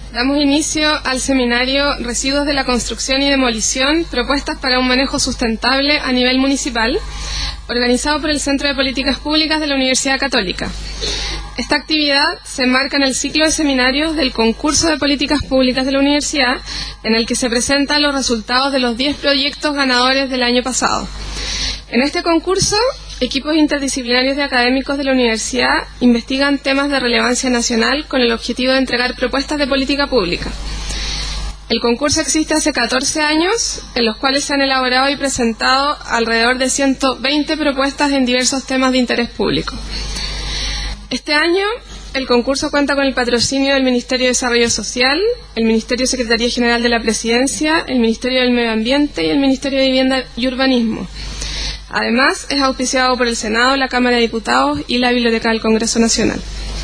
Damos inicio al seminario Residuos de la construcción y demolición, propuestas para un manejo sustentable a nivel municipal, organizado por el Centro de Políticas Públicas de la Universidad Católica. Esta actividad se enmarca en el ciclo de seminarios del concurso de políticas públicas de la universidad, en el que se presentan los resultados de los 10 proyectos ganadores del año pasado. En este concurso, equipos interdisciplinarios de académicos de la universidad investigan temas de relevancia nacional con el objetivo de entregar propuestas de política pública. El concurso existe hace 14 años, en los cuales se han elaborado y presentado alrededor de 120 propuestas en diversos temas de interés público. Este año, el concurso cuenta con el patrocinio del Ministerio de Desarrollo Social, el Ministerio de Secretaría General de la Presidencia, el Ministerio del Medio Ambiente y el Ministerio de Vivienda y Urbanismo. Además, es auspiciado por el Senado, la Cámara de Diputados y la Biblioteca del Congreso Nacional.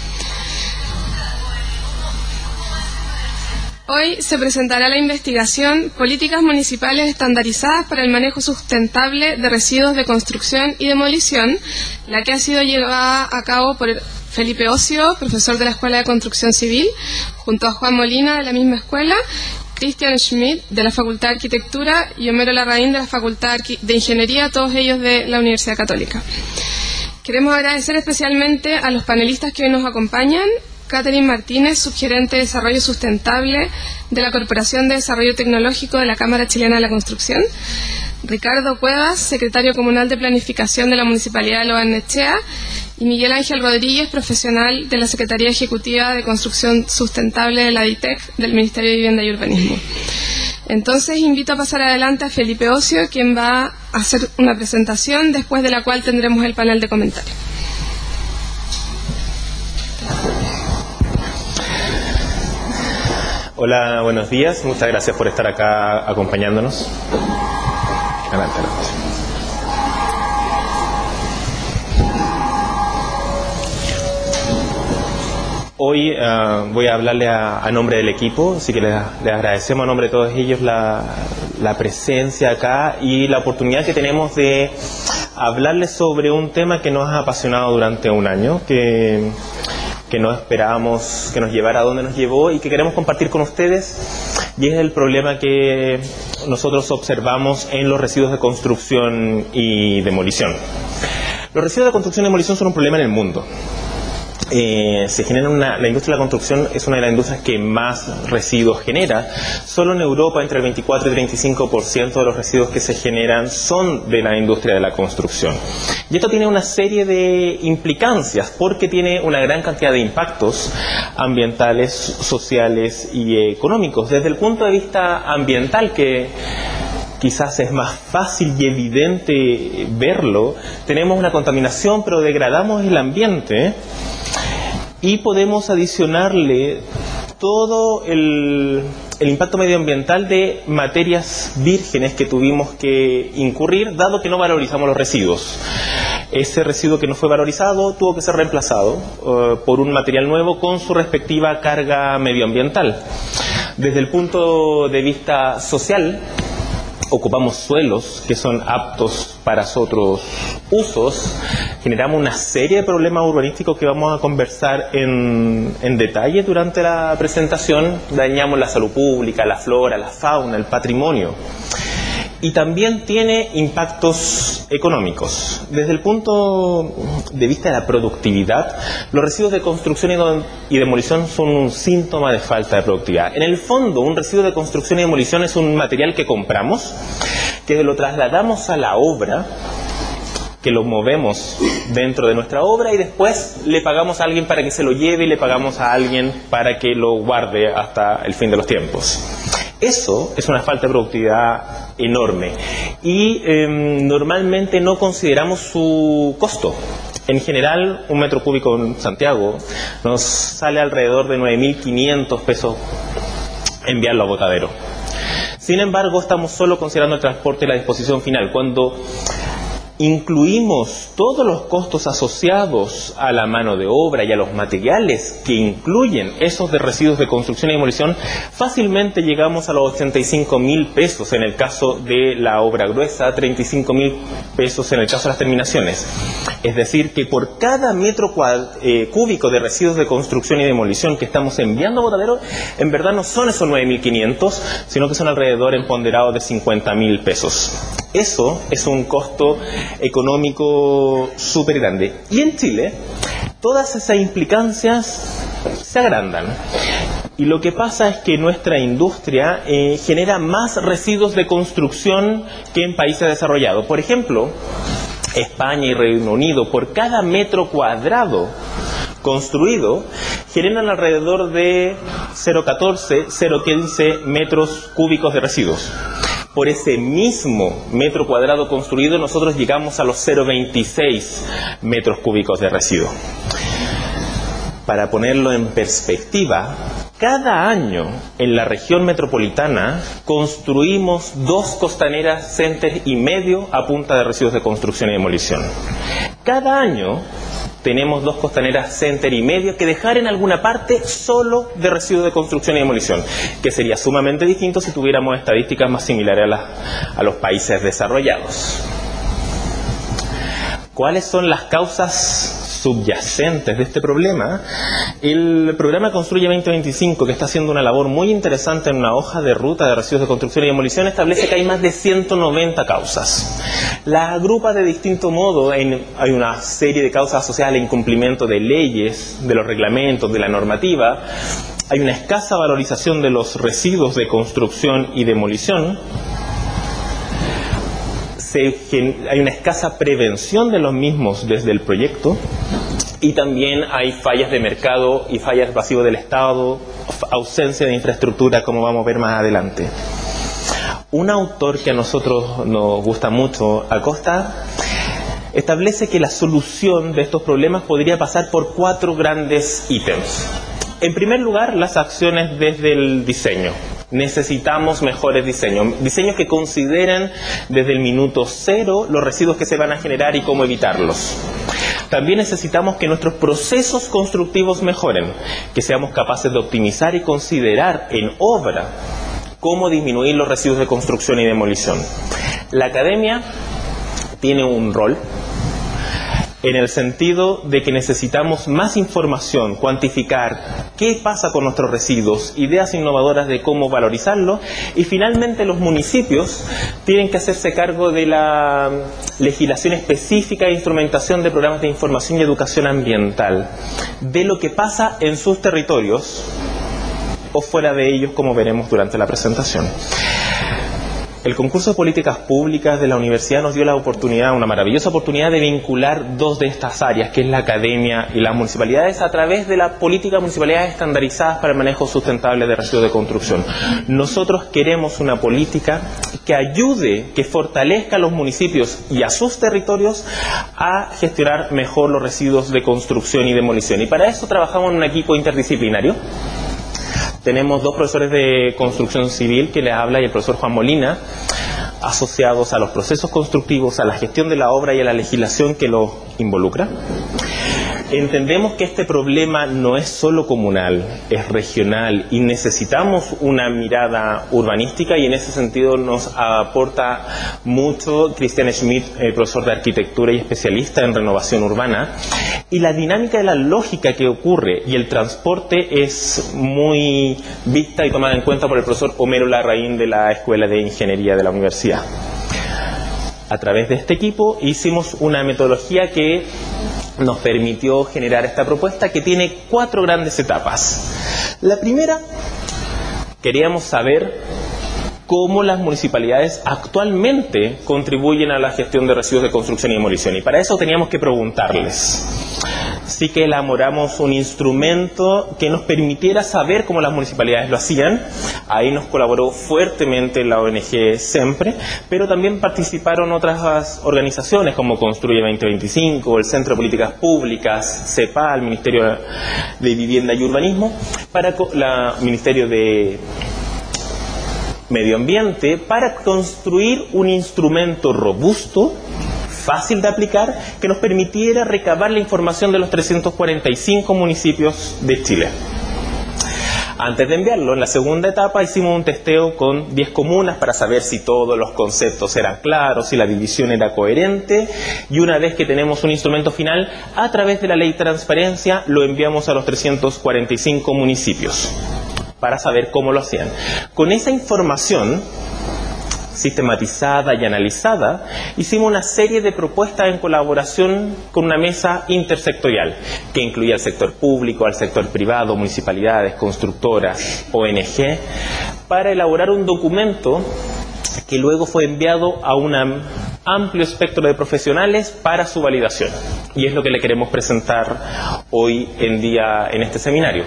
Hoy se presentará la investigación Políticas Municipales Estandarizadas para el Manejo Sustentable de Residuos de Construcción y Demolición, la que ha sido llevada a cabo por Felipe Ocio, profesor de la Escuela de Construcción Civil, junto a Juan Molina de la misma escuela, Christian Schmidt de la Facultad de Arquitectura y Homero Larraín de la Facultad de Ingeniería, todos ellos de la Universidad Católica. Queremos agradecer especialmente a los panelistas que hoy nos acompañan: Catherine Martínez, subgerente de Desarrollo Sustentable de la Corporación de Desarrollo Tecnológico de la Cámara Chilena de la Construcción; Ricardo Cuevas, secretario comunal de Planificación de la Municipalidad de Lobarnechea; y Miguel Ángel Rodríguez, profesional de la Secretaría Ejecutiva de Construcción Sustentable de la DITEC del Ministerio de Vivienda y Urbanismo. Entonces invito a pasar adelante a Felipe Ocio, quien va a hacer una presentación, después de la cual tendremos el panel de comentarios. Hola, buenos días. Muchas gracias por estar acá acompañándonos. Adelante. Hoy voy a hablarle a nombre del equipo, así que les agradecemos a nombre de todos ellos la presencia acá y la oportunidad que tenemos de hablarles sobre un tema que nos ha apasionado durante un año, que no esperábamos que nos llevara a donde nos llevó y que queremos compartir con ustedes, y es el problema que nosotros observamos en los residuos de construcción y demolición. Los residuos de construcción y demolición son un problema en el mundo. Se genera la industria de la construcción es una de las industrias que más residuos genera. Solo en Europa entre el 24 y 35% de los residuos que se generan son de la industria de la construcción. Y esto tiene una serie de implicancias porque tiene una gran cantidad de impactos ambientales, sociales y económicos. Desde el punto de vista ambiental, que quizás es más fácil y evidente verlo, tenemos una contaminación, pero degradamos el ambiente y podemos adicionarle todo el impacto medioambiental de materias vírgenes que tuvimos que incurrir, dado que no valorizamos los residuos. Ese residuo que no fue valorizado tuvo que ser reemplazado por un material nuevo con su respectiva carga medioambiental. Desde el punto de vista social, ocupamos suelos que son aptos para otros usos, generamos una serie de problemas urbanísticos que vamos a conversar en detalle durante la presentación, dañamos la salud pública, la flora, la fauna, el patrimonio. Y también tiene impactos económicos. Desde el punto de vista de la productividad, los residuos de construcción y demolición son un síntoma de falta de productividad. En el fondo, un residuo de construcción y demolición es un material que compramos, que lo trasladamos a la obra, que lo movemos dentro de nuestra obra y después le pagamos a alguien para que se lo lleve y le pagamos a alguien para que lo guarde hasta el fin de los tiempos. Eso es una falta de productividad enorme y normalmente no consideramos su costo. En general, un metro cúbico en Santiago nos sale alrededor de 9.500 pesos enviarlo a botadero. Sin embargo, estamos solo considerando el transporte y la disposición final. Cuando incluimos todos los costos asociados a la mano de obra y a los materiales que incluyen esos de residuos de construcción y demolición, fácilmente llegamos a los 85.000 pesos en el caso de la obra gruesa, 35.000 pesos en el caso de las terminaciones. Es decir, que por cada metro cúbico de residuos de construcción y demolición que estamos enviando a botadero, en verdad no son esos 9.500, sino que son alrededor en ponderado de 50.000 pesos. Eso es un costo económico súper grande. Y en Chile, todas esas implicancias se agrandan. Y lo que pasa es que nuestra industria genera más residuos de construcción que en países desarrollados. Por ejemplo, España y Reino Unido, por cada metro cuadrado construido, generan alrededor de 0,14, 0,15 metros cúbicos de residuos. Por ese mismo metro cuadrado construido, nosotros llegamos a los 0,26 metros cúbicos de residuos. Para ponerlo en perspectiva, cada año en la región metropolitana construimos 2 costaneras center y medio a punta de residuos de construcción y demolición. Cada año tenemos 2 costaneras center y medio que dejar en alguna parte solo de residuos de construcción y demolición, que sería sumamente distinto si tuviéramos estadísticas más similares a los países desarrollados. ¿Cuáles son las causas subyacentes de este problema? El programa Construye 2025, que está haciendo una labor muy interesante en una hoja de ruta de residuos de construcción y demolición, establece que hay más de 190 causas. Las agrupa de distinto modo. Hay una serie de causas asociadas al incumplimiento de leyes, de los reglamentos, de la normativa. Hay una escasa valorización de los residuos de construcción y demolición. Hay una escasa prevención de los mismos desde el proyecto, y también hay fallas de mercado y fallas pasivas del Estado, ausencia de infraestructura, como vamos a ver más adelante. Un autor que a nosotros nos gusta mucho, Acosta, establece que la solución de estos problemas podría pasar por 4 grandes ítems. En primer lugar, las acciones desde el diseño. Necesitamos mejores diseños que consideren desde el minuto 0 los residuos que se van a generar y cómo evitarlos. También necesitamos que nuestros procesos constructivos mejoren, que seamos capaces de optimizar y considerar en obra cómo disminuir los residuos de construcción y demolición. La academia tiene un rol en el sentido de que necesitamos más información, cuantificar qué pasa con nuestros residuos, ideas innovadoras de cómo valorizarlo, y finalmente los municipios tienen que hacerse cargo de la legislación específica e instrumentación de programas de información y educación ambiental, de lo que pasa en sus territorios o fuera de ellos, como veremos durante la presentación. El concurso de políticas públicas de la universidad nos dio la oportunidad, una maravillosa oportunidad, de vincular 2 de estas áreas, que es la academia y las municipalidades, a través de la política de municipalidades estandarizadas para el manejo sustentable de residuos de construcción. Nosotros queremos una política que ayude, que fortalezca a los municipios y a sus territorios a gestionar mejor los residuos de construcción y demolición. Y para eso trabajamos en un equipo interdisciplinario. Tenemos 2 profesores de construcción civil que les habla, y el profesor Juan Molina, asociados a los procesos constructivos, a la gestión de la obra y a la legislación que los involucra. Entendemos que este problema no es solo comunal, es regional, y necesitamos una mirada urbanística, y en ese sentido nos aporta mucho Christian Schmidt, profesor de arquitectura y especialista en renovación urbana. Y la dinámica de la lógica que ocurre y el transporte es muy vista y tomada en cuenta por el profesor Homero Larraín de la Escuela de Ingeniería de la Universidad. A través de este equipo hicimos una metodología que nos permitió generar esta propuesta, que tiene 4 grandes etapas. La primera, queríamos saber cómo las municipalidades actualmente contribuyen a la gestión de residuos de construcción y demolición, y para eso teníamos que preguntarles. Así que elaboramos un instrumento que nos permitiera saber cómo las municipalidades lo hacían. Ahí nos colaboró fuertemente la ONG Sempre, pero también participaron otras organizaciones como Construye 2025, el Centro de Políticas Públicas, CEPA, el Ministerio de Vivienda y Urbanismo, Ministerio de Medio Ambiente, para construir un instrumento robusto, fácil de aplicar que nos permitiera recabar la información de los 345 municipios de Chile. Antes de enviarlo, en la segunda etapa hicimos un testeo con 10 comunas para saber si todos los conceptos eran claros, si la división era coherente, y una vez que tenemos un instrumento final, a través de la ley de transparencia lo enviamos a los 345 municipios para saber cómo lo hacían. Con esa información sistematizada y analizada, hicimos una serie de propuestas en colaboración con una mesa intersectorial que incluía al sector público, al sector privado, municipalidades, constructoras, ONG, para elaborar un documento que luego fue enviado a un amplio espectro de profesionales para su validación. Y es lo que le queremos presentar hoy en día en este seminario.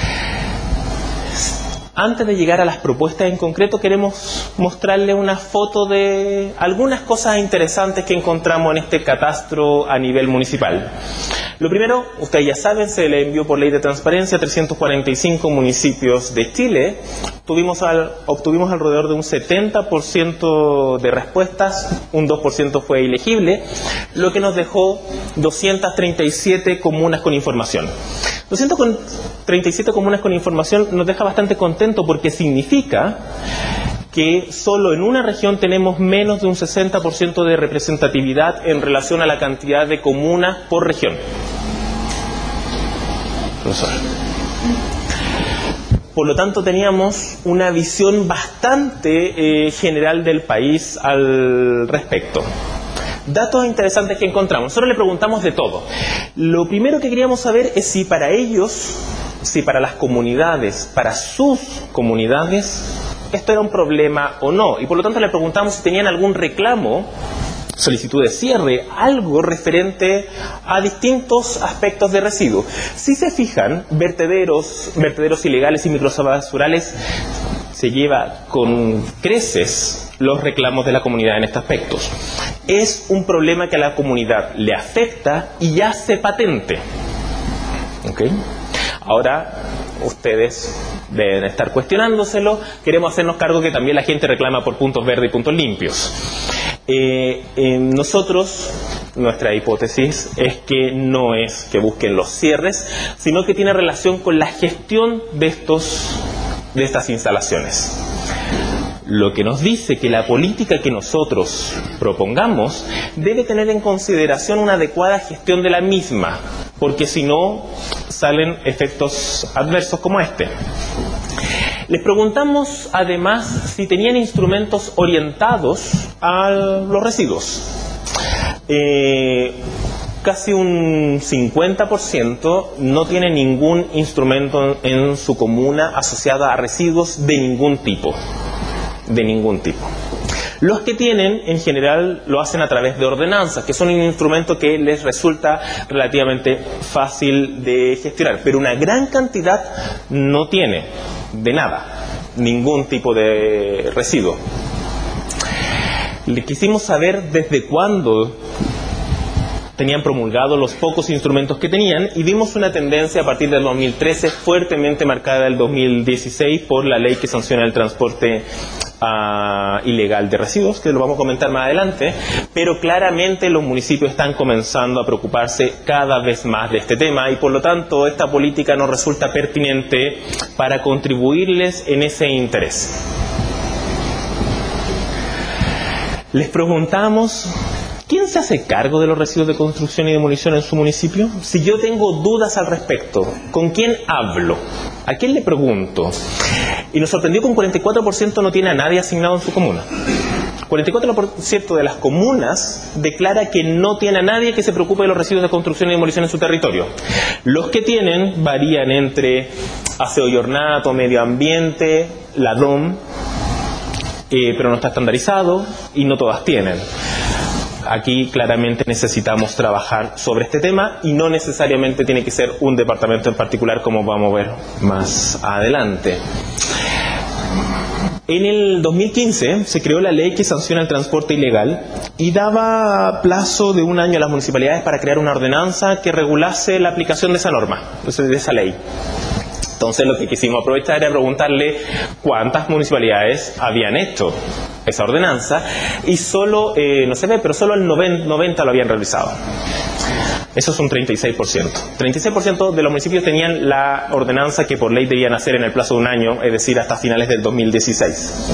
Antes de llegar a las propuestas en concreto, queremos mostrarle una foto de algunas cosas interesantes que encontramos en este catastro a nivel municipal. Lo primero, ustedes ya saben, se le envió por ley de transparencia a 345 municipios de Chile. Obtuvimos alrededor de un 70% de respuestas, un 2% fue ilegible, lo que nos dejó 237 comunas con información. 237 comunas con información nos deja bastante contento porque significa que solo en una región tenemos menos de un 60% de representatividad en relación a la cantidad de comunas por región. Profesor. Por lo tanto, teníamos una visión bastante general del país al respecto. Datos interesantes que encontramos. Nosotros le preguntamos de todo. Lo primero que queríamos saber es si para ellos, si para las comunidades, para sus comunidades, esto era un problema o no. Y por lo tanto le preguntamos si tenían algún reclamo, solicitud de cierre, algo referente a distintos aspectos de residuos. Si se fijan, vertederos ilegales y microbasurales se lleva con creces los reclamos de la comunidad en estos aspectos. Es un problema que a la comunidad le afecta y hace patente. ¿Okay? Ahora, ustedes deben estar cuestionándoselo. Queremos hacernos cargo que también la gente reclama por puntos verdes y puntos limpios. Nosotros, nuestra hipótesis es que no es que busquen los cierres, sino que tiene relación con la gestión de estas instalaciones. Lo que nos dice que la política que nosotros propongamos debe tener en consideración una adecuada gestión de la misma, porque si no, salen efectos adversos como este. Les preguntamos además si tenían instrumentos orientados a los residuos. Casi un 50% no tiene ningún instrumento en su comuna asociado a residuos de ningún tipo. Los que tienen, en general, lo hacen a través de ordenanzas, que son un instrumento que les resulta relativamente fácil de gestionar, pero una gran cantidad no tiene de nada, ningún tipo de residuo. Le quisimos saber desde cuándo tenían promulgados los pocos instrumentos que tenían y vimos una tendencia a partir del 2013 fuertemente marcada del 2016 por la ley que sanciona el transporte ilegal de residuos, que lo vamos a comentar más adelante, pero claramente los municipios están comenzando a preocuparse cada vez más de este tema y por lo tanto esta política nos resulta pertinente para contribuirles en ese interés. Les preguntamos: ¿quién se hace cargo de los residuos de construcción y demolición en su municipio? Si yo tengo dudas al respecto, ¿con quién hablo? ¿A quién le pregunto? Y nos sorprendió que un 44% no tiene a nadie asignado en su comuna. 44% de las comunas declara que no tiene a nadie que se preocupe de los residuos de construcción y demolición en su territorio. Los que tienen varían entre aseo y ornato, medio ambiente, la DOM, pero no está estandarizado y no todas tienen. Aquí claramente necesitamos trabajar sobre este tema y no necesariamente tiene que ser un departamento en particular, como vamos a ver más adelante. En el 2015 se creó la ley que sanciona el transporte ilegal y daba plazo de un año a las municipalidades para crear una ordenanza que regulase la aplicación de esa norma, de esa ley. Entonces lo que quisimos aprovechar era preguntarle cuántas municipalidades habían hecho esa ordenanza, y solo, no se ve, pero solo el 90 lo habían realizado. Eso es un 36%. 36% de los municipios tenían la ordenanza que por ley debían hacer en el plazo de un año, es decir, hasta finales del 2016.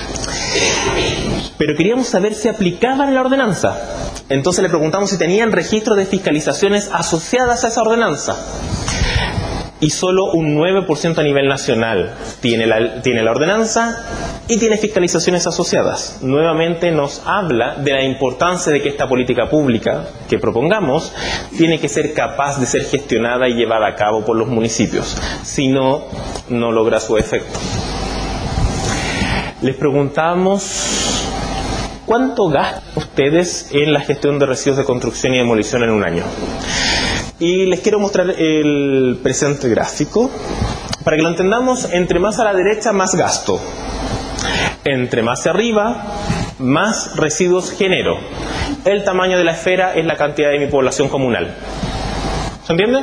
Pero queríamos saber si aplicaban la ordenanza. Entonces le preguntamos si tenían registro de fiscalizaciones asociadas a esa ordenanza. Y solo un 9% a nivel nacional tiene la ordenanza y tiene fiscalizaciones asociadas. Nuevamente nos habla de la importancia de que esta política pública que propongamos tiene que ser capaz de ser gestionada y llevada a cabo por los municipios. Si no, no logra su efecto. Les preguntamos: ¿cuánto gastan ustedes en la gestión de residuos de construcción y demolición en un año? Y les quiero mostrar el presente gráfico para que lo entendamos. Entre más a la derecha, más gasto. Entre más hacia arriba, más residuos genero. El tamaño de la esfera es la cantidad de mi población comunal. ¿Se entiende?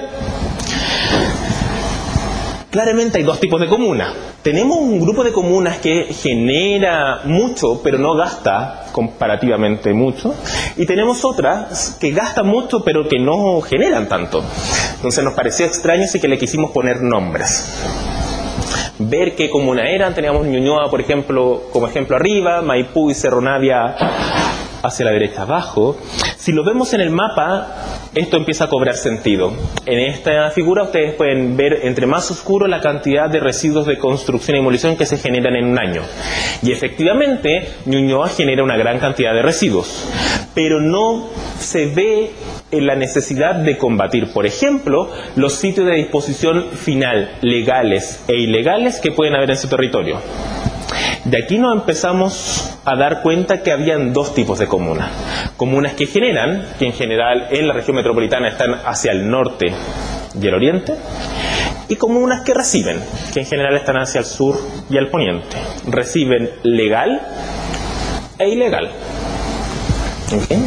Claramente hay dos tipos de comunas. Tenemos un grupo de comunas que genera mucho, pero no gasta comparativamente mucho. Y tenemos otras que gastan mucho, pero que no generan tanto. Entonces nos pareció extraño, así que le quisimos poner nombres. Ver qué comuna eran. Teníamos Ñuñoa, por ejemplo, como ejemplo arriba, Maipú y Cerro Navia hacia la derecha abajo. Si lo vemos en el mapa, esto empieza a cobrar sentido. En esta figura ustedes pueden ver entre más oscuro la cantidad de residuos de construcción y demolición que se generan en un año. Y efectivamente, Ñuñoa genera una gran cantidad de residuos, pero no se ve en la necesidad de combatir, por ejemplo, los sitios de disposición final legales e ilegales que pueden haber en su territorio. De aquí nos empezamos a dar cuenta que habían dos tipos de comunas. Comunas que generan, que en general en la región metropolitana están hacia el norte y el oriente, y comunas que reciben, que en general están hacia el sur y el poniente. Reciben legal e ilegal. ¿Okay?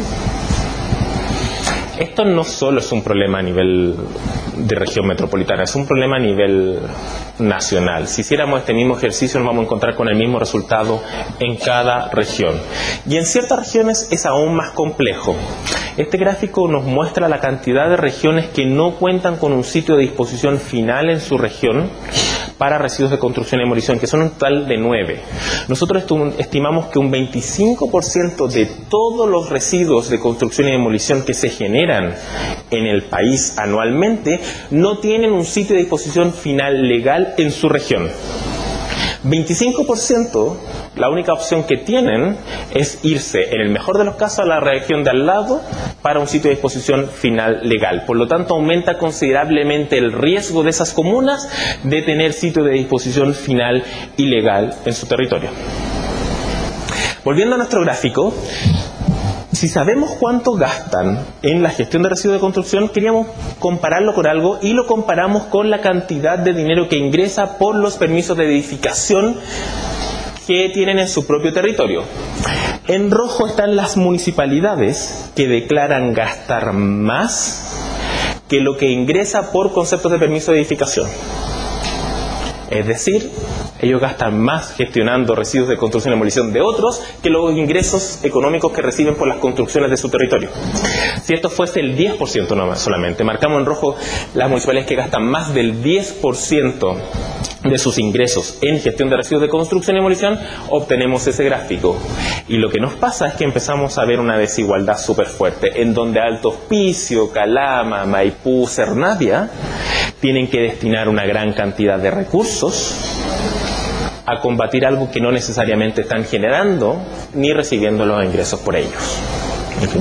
Esto no solo es un problema a nivel de región metropolitana, es un problema a nivel nacional. Si hiciéramos este mismo ejercicio nos vamos a encontrar con el mismo resultado en cada región. Y en ciertas regiones es aún más complejo. Este gráfico nos muestra la cantidad de regiones que no cuentan con un sitio de disposición final en su región para residuos de construcción y demolición, que son un total de 9. Nosotros estimamos que un 25% de todos los residuos de construcción y demolición que se generan en el país anualmente no tienen un sitio de disposición final legal en su región. 25%, la única opción que tienen es irse, en el mejor de los casos, a la región de al lado para un sitio de disposición final legal. Por lo tanto, aumenta considerablemente el riesgo de esas comunas de tener sitio de disposición final ilegal en su territorio. Volviendo a nuestro gráfico, si sabemos cuánto gastan en la gestión de residuos de construcción, queríamos compararlo con algo y lo comparamos con la cantidad de dinero que ingresa por los permisos de edificación que tienen en su propio territorio. En rojo están las municipalidades que declaran gastar más que lo que ingresa por conceptos de permiso de edificación. Es decir, ellos gastan más gestionando residuos de construcción y demolición de otros que los ingresos económicos que reciben por las construcciones de su territorio. Si esto fuese el 10% no más solamente, marcamos en rojo las municipalidades que gastan más del 10% de sus ingresos en gestión de residuos de construcción y demolición, obtenemos ese gráfico. Y lo que nos pasa es que empezamos a ver una desigualdad súper fuerte, en donde Alto Hospicio, Calama, Maipú, Cerro Navia tienen que destinar una gran cantidad de recursos a combatir algo que no necesariamente están generando ni recibiendo los ingresos por ellos. ¿Okay?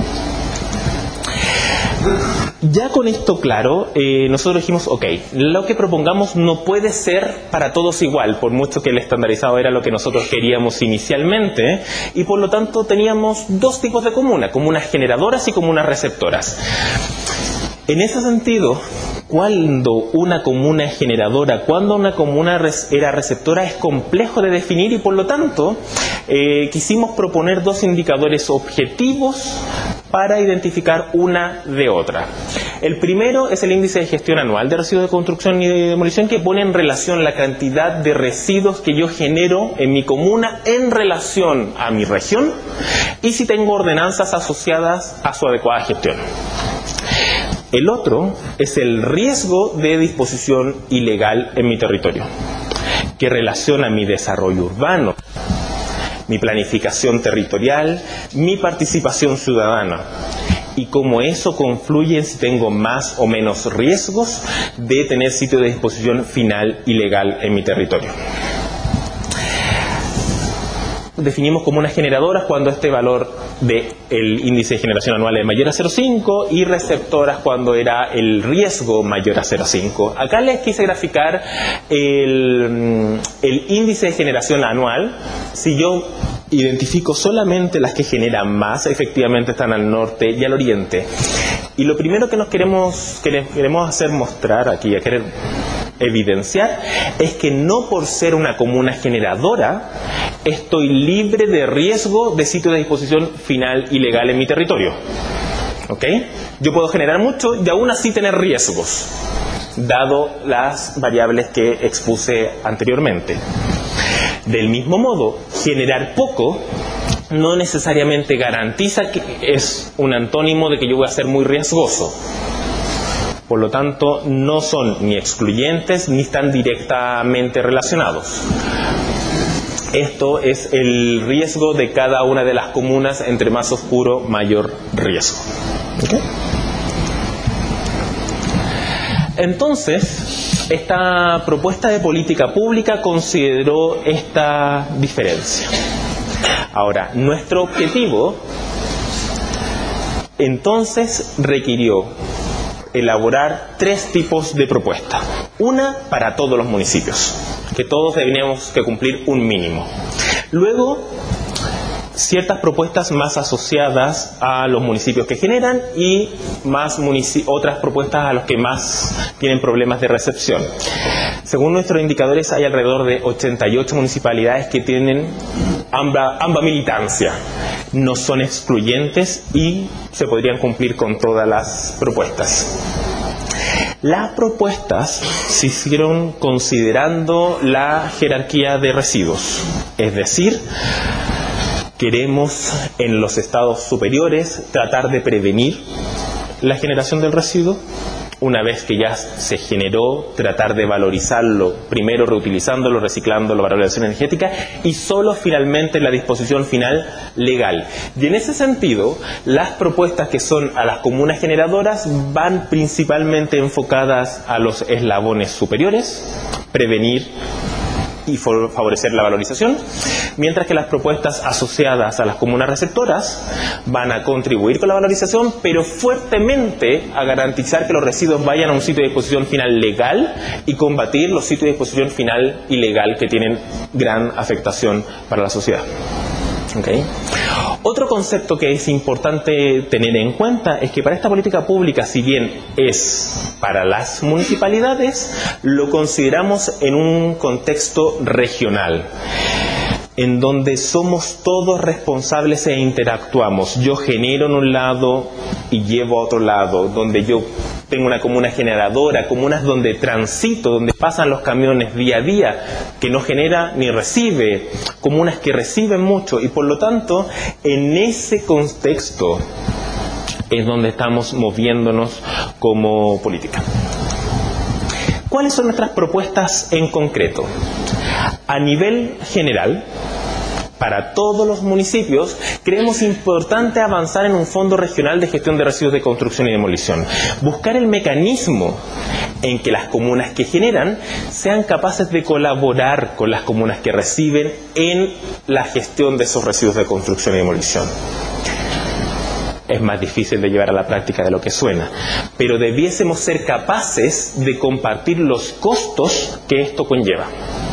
Ya con esto claro, nosotros dijimos, ok, lo que propongamos no puede ser para todos igual, por mucho que el estandarizado era lo que nosotros queríamos inicialmente, y por lo tanto teníamos dos tipos de comunas, comunas generadoras y comunas receptoras. En ese sentido, cuando una comuna es generadora, cuando una comuna era receptora, es complejo de definir y por lo tanto quisimos proponer dos indicadores objetivos para identificar una de otra. El primero es el índice de gestión anual de residuos de construcción y de demolición, que pone en relación la cantidad de residuos que yo genero en mi comuna en relación a mi región y si tengo ordenanzas asociadas a su adecuada gestión. El otro es el riesgo de disposición ilegal en mi territorio, que relaciona mi desarrollo urbano, mi planificación territorial, mi participación ciudadana y cómo eso confluye en si tengo más o menos riesgos de tener sitio de disposición final ilegal en mi territorio. Definimos comunas generadoras cuando este valor del índice de generación anual es mayor a 0,5 y receptoras cuando era el riesgo mayor a 0,5. Acá les quise graficar el índice de generación anual. Si yo identifico solamente las que generan más, efectivamente están al norte y al oriente. Y lo primero que queremos hacer mostrar aquí, a querer evidenciar, es que no por ser una comuna generadora estoy libre de riesgo de sitio de disposición final ilegal en mi territorio. ¿Ok? Yo puedo generar mucho y aún así tener riesgos, dado las variables que expuse anteriormente. Del mismo modo, generar poco no necesariamente garantiza que es un antónimo de que yo voy a ser muy riesgoso. Por lo tanto, no son ni excluyentes ni están directamente relacionados. Esto es el riesgo de cada una de las comunas. Entre más oscuro, mayor riesgo. ¿Okay? Entonces, esta propuesta de política pública consideró esta diferencia. Ahora, nuestro objetivo entonces requirió elaborar 3 tipos de propuesta. Una para todos los municipios, que todos teníamos que cumplir un mínimo. Luego, ciertas propuestas más asociadas a los municipios que generan y otras propuestas a los que más tienen problemas de recepción. Según nuestros indicadores, hay alrededor de 88 municipalidades que tienen ambas militancia. No son excluyentes y se podrían cumplir con todas las propuestas. Las propuestas se hicieron considerando la jerarquía de residuos, es decir, queremos en los estados superiores tratar de prevenir la generación del residuo. Una vez que ya se generó, tratar de valorizarlo, primero reutilizándolo, reciclándolo, valorización energética y solo finalmente la disposición final legal. Y en ese sentido, las propuestas que son a las comunas generadoras van principalmente enfocadas a los eslabones superiores, prevenir y favorecer la valorización, mientras que las propuestas asociadas a las comunas receptoras van a contribuir con la valorización, pero fuertemente a garantizar que los residuos vayan a un sitio de disposición final legal y combatir los sitios de disposición final ilegal que tienen gran afectación para la sociedad. ¿Okay? Otro concepto que es importante tener en cuenta es que para esta política pública, si bien es para las municipalidades, lo consideramos en un contexto regional, en donde somos todos responsables e interactuamos. Yo genero en un lado y llevo a otro lado, donde yo tengo una comuna generadora, comunas donde transito, donde pasan los camiones día a día, que no genera ni recibe, comunas que reciben mucho, y por lo tanto, en ese contexto es donde estamos moviéndonos como política. ¿Cuáles son nuestras propuestas en concreto? A nivel general, para todos los municipios, creemos importante avanzar en un fondo regional de gestión de residuos de construcción y demolición. Buscar el mecanismo en que las comunas que generan sean capaces de colaborar con las comunas que reciben en la gestión de esos residuos de construcción y demolición. Es más difícil de llevar a la práctica de lo que suena, pero debiésemos ser capaces de compartir los costos que esto conlleva.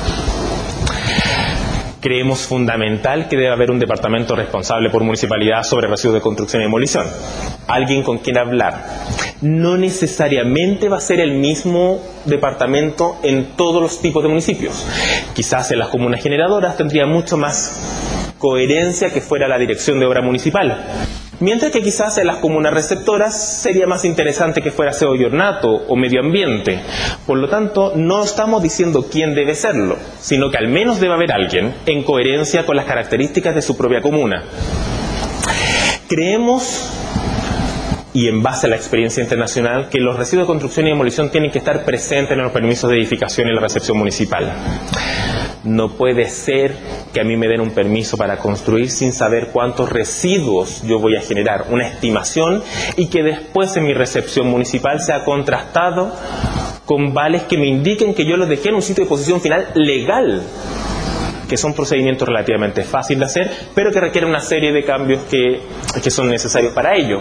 Creemos fundamental que debe haber un departamento responsable por municipalidad sobre residuos de construcción y demolición. Alguien con quien hablar. No necesariamente va a ser el mismo departamento en todos los tipos de municipios. Quizás en las comunas generadoras tendría mucho más coherencia que fuera la dirección de obra municipal. Mientras que quizás en las comunas receptoras sería más interesante que fuera aseo y ornato o medio ambiente. Por lo tanto, no estamos diciendo quién debe serlo, sino que al menos debe haber alguien en coherencia con las características de su propia comuna. Creemos, y en base a la experiencia internacional, que los residuos de construcción y demolición tienen que estar presentes en los permisos de edificación y la recepción municipal. No puede ser que a mí me den un permiso para construir sin saber cuántos residuos yo voy a generar, una estimación, y que después en mi recepción municipal sea contrastado con vales que me indiquen que yo los dejé en un sitio de disposición final legal, que son procedimientos relativamente fáciles de hacer, pero que requieren una serie de cambios que son necesarios para ello.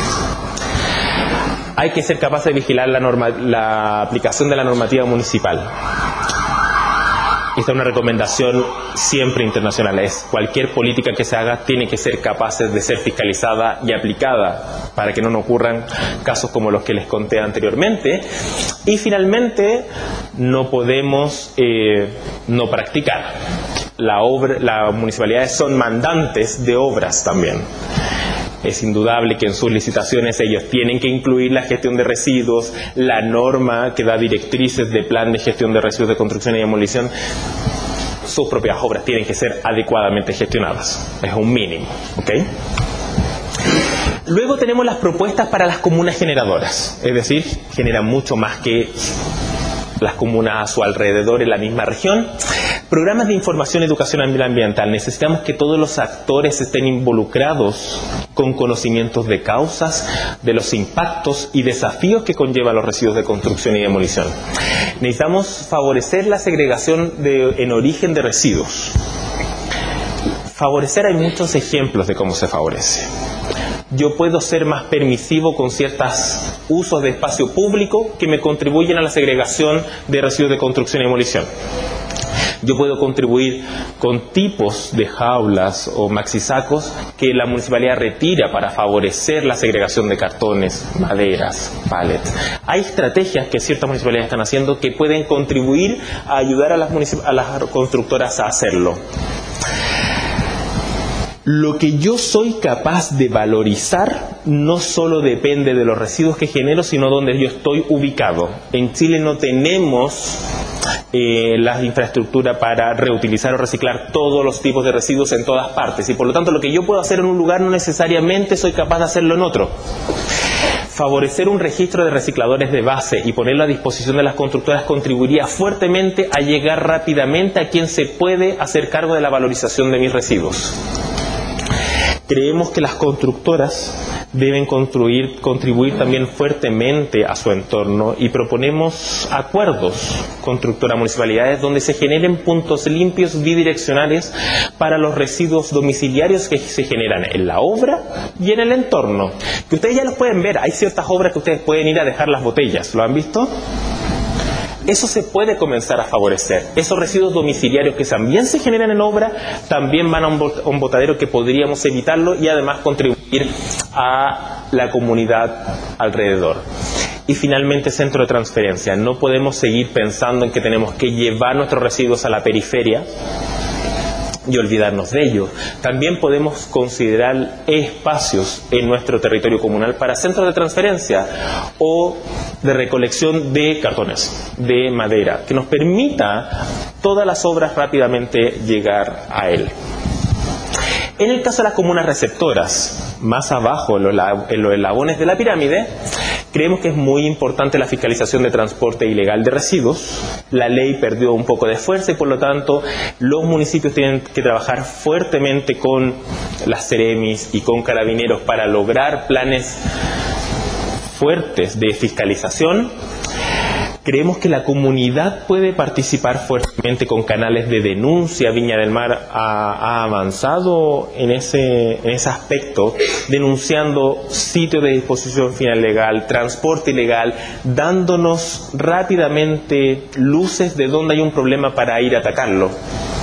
Hay que ser capaz de vigilar la aplicación de la normativa municipal. Esta es una recomendación siempre internacional. Cualquier política que se haga tiene que ser capaz de ser fiscalizada y aplicada para que no nos ocurran casos como los que les conté anteriormente. Y finalmente, no podemos no practicar. Las municipalidades son mandantes de obras también. Es indudable que en sus licitaciones ellos tienen que incluir la gestión de residuos, la norma que da directrices de plan de gestión de residuos de construcción y demolición. Sus propias obras tienen que ser adecuadamente gestionadas. Es un mínimo, ¿ok? Luego tenemos las propuestas para las comunas generadoras. Es decir, generan mucho más que las comunas a su alrededor en la misma región. Programas de información y educación ambiental. Necesitamos que todos los actores estén involucrados con conocimientos de causas, de los impactos y desafíos que conllevan los residuos de construcción y demolición. Necesitamos favorecer la segregación en origen de residuos. Favorecer, hay muchos ejemplos de cómo se favorece. Yo puedo ser más permisivo con ciertos usos de espacio público que me contribuyen a la segregación de residuos de construcción y demolición. Yo puedo contribuir con tipos de jaulas o maxisacos que la municipalidad retira para favorecer la segregación de cartones, maderas, pallets. Hay estrategias que ciertas municipalidades están haciendo que pueden contribuir a ayudar a las constructoras a hacerlo. Lo que yo soy capaz de valorizar no solo depende de los residuos que genero, sino donde yo estoy ubicado. En Chile no tenemos la infraestructura para reutilizar o reciclar todos los tipos de residuos en todas partes, y por lo tanto lo que yo puedo hacer en un lugar no necesariamente soy capaz de hacerlo en otro. Favorecer un registro de recicladores de base y ponerlo a disposición de las constructoras contribuiría fuertemente a llegar rápidamente a quien se puede hacer cargo de la valorización de mis residuos. Creemos que las constructoras deben contribuir también fuertemente a su entorno, y proponemos acuerdos constructora-municipalidades donde se generen puntos limpios bidireccionales para los residuos domiciliarios que se generan en la obra y en el entorno. Que ustedes ya los pueden ver, hay ciertas obras que ustedes pueden ir a dejar las botellas, ¿lo han visto? Eso se puede comenzar a favorecer. Esos residuos domiciliarios que también se generan en obra también van a un botadero que podríamos evitarlo y además contribuir a la comunidad alrededor. Y finalmente, centro de transferencia. No podemos seguir pensando en que tenemos que llevar nuestros residuos a la periferia y olvidarnos de ellos. También podemos considerar espacios en nuestro territorio comunal para centros de transferencia o de recolección de cartones, de madera, que nos permita todas las obras rápidamente llegar a él. En el caso de las comunas receptoras, más abajo en los eslabones de la pirámide, creemos que es muy importante la fiscalización de transporte ilegal de residuos. La ley perdió un poco de fuerza y por lo tanto los municipios tienen que trabajar fuertemente con las Ceremis y con Carabineros para lograr planes fuertes de fiscalización. Creemos que la comunidad puede participar fuertemente con canales de denuncia. Viña del Mar ha avanzado en ese aspecto, denunciando sitios de disposición final legal, transporte ilegal, dándonos rápidamente luces de dónde hay un problema para ir a atacarlo.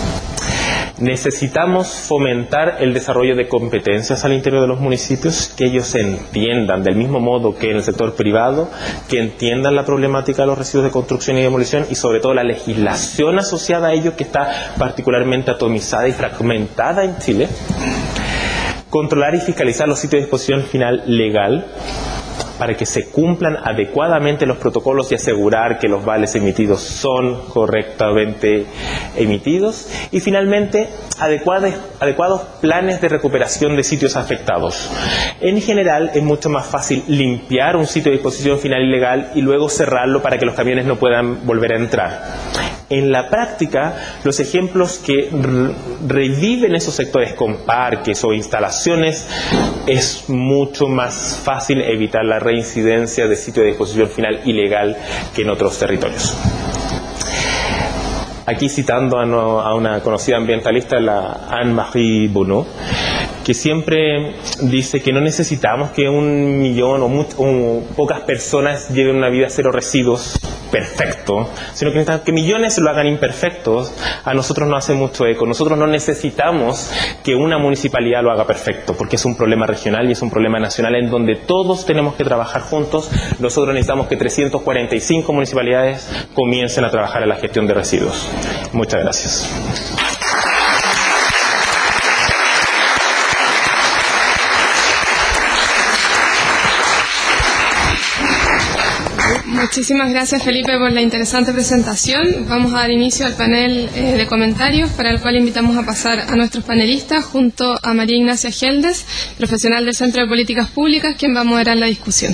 Necesitamos fomentar el desarrollo de competencias al interior de los municipios, que ellos entiendan, del mismo modo que en el sector privado, que entiendan la problemática de los residuos de construcción y demolición y sobre todo la legislación asociada a ello, que está particularmente atomizada y fragmentada en Chile. Controlar y fiscalizar los sitios de disposición final legal para que se cumplan adecuadamente los protocolos y asegurar que los vales emitidos son correctamente emitidos. Y finalmente, adecuados planes de recuperación de sitios afectados. En general, es mucho más fácil limpiar un sitio de disposición final ilegal y luego cerrarlo para que los camiones no puedan volver a entrar. En la práctica, los ejemplos que reviven esos sectores con parques o instalaciones, es mucho más fácil evitar la reincidencia de sitio de disposición final ilegal que en otros territorios. Aquí citando a una conocida ambientalista, la Anne-Marie Bonneau, que siempre dice que no necesitamos que 1 millón o pocas personas lleven una vida cero residuos perfecto, sino que necesitamos que millones se lo hagan imperfectos. A nosotros nos hace mucho eco. Nosotros no necesitamos que una municipalidad lo haga perfecto, porque es un problema regional y es un problema nacional en donde todos tenemos que trabajar juntos. Nosotros necesitamos que 345 municipalidades comiencen a trabajar en la gestión de residuos. Muchas gracias. Muchísimas gracias, Felipe, por la interesante presentación. Vamos a dar inicio al panel de comentarios, para el cual invitamos a pasar a nuestros panelistas junto a María Ignacia Geldes, profesional del Centro de Políticas Públicas, quien va a moderar la discusión.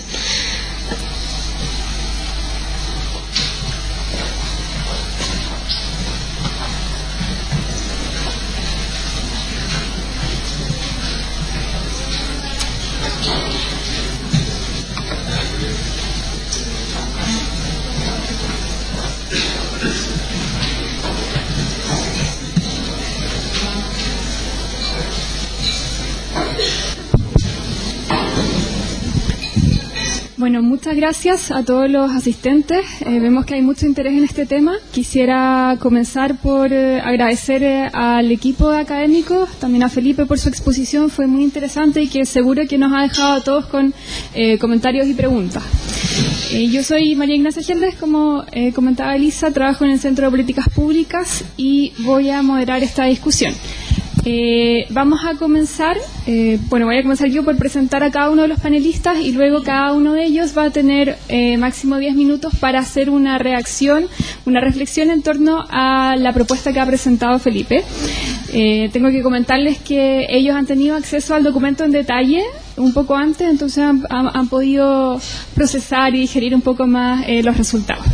Bueno, muchas gracias a todos los asistentes. Vemos que hay mucho interés en este tema. Quisiera comenzar por agradecer al equipo de académicos, también a Felipe por su exposición, fue muy interesante y que seguro que nos ha dejado a todos con comentarios y preguntas. Yo soy María Ignacia Geldes, como comentaba Elisa, trabajo en el Centro de Políticas Públicas y voy a moderar esta discusión. Vamos a comenzar, voy a comenzar yo por presentar a cada uno de los panelistas y luego cada uno de ellos va a tener máximo 10 minutos para hacer una reacción, una reflexión en torno a la propuesta que ha presentado Felipe. Tengo que comentarles que ellos han tenido acceso al documento en detalle un poco antes, entonces han podido procesar y digerir un poco más los resultados.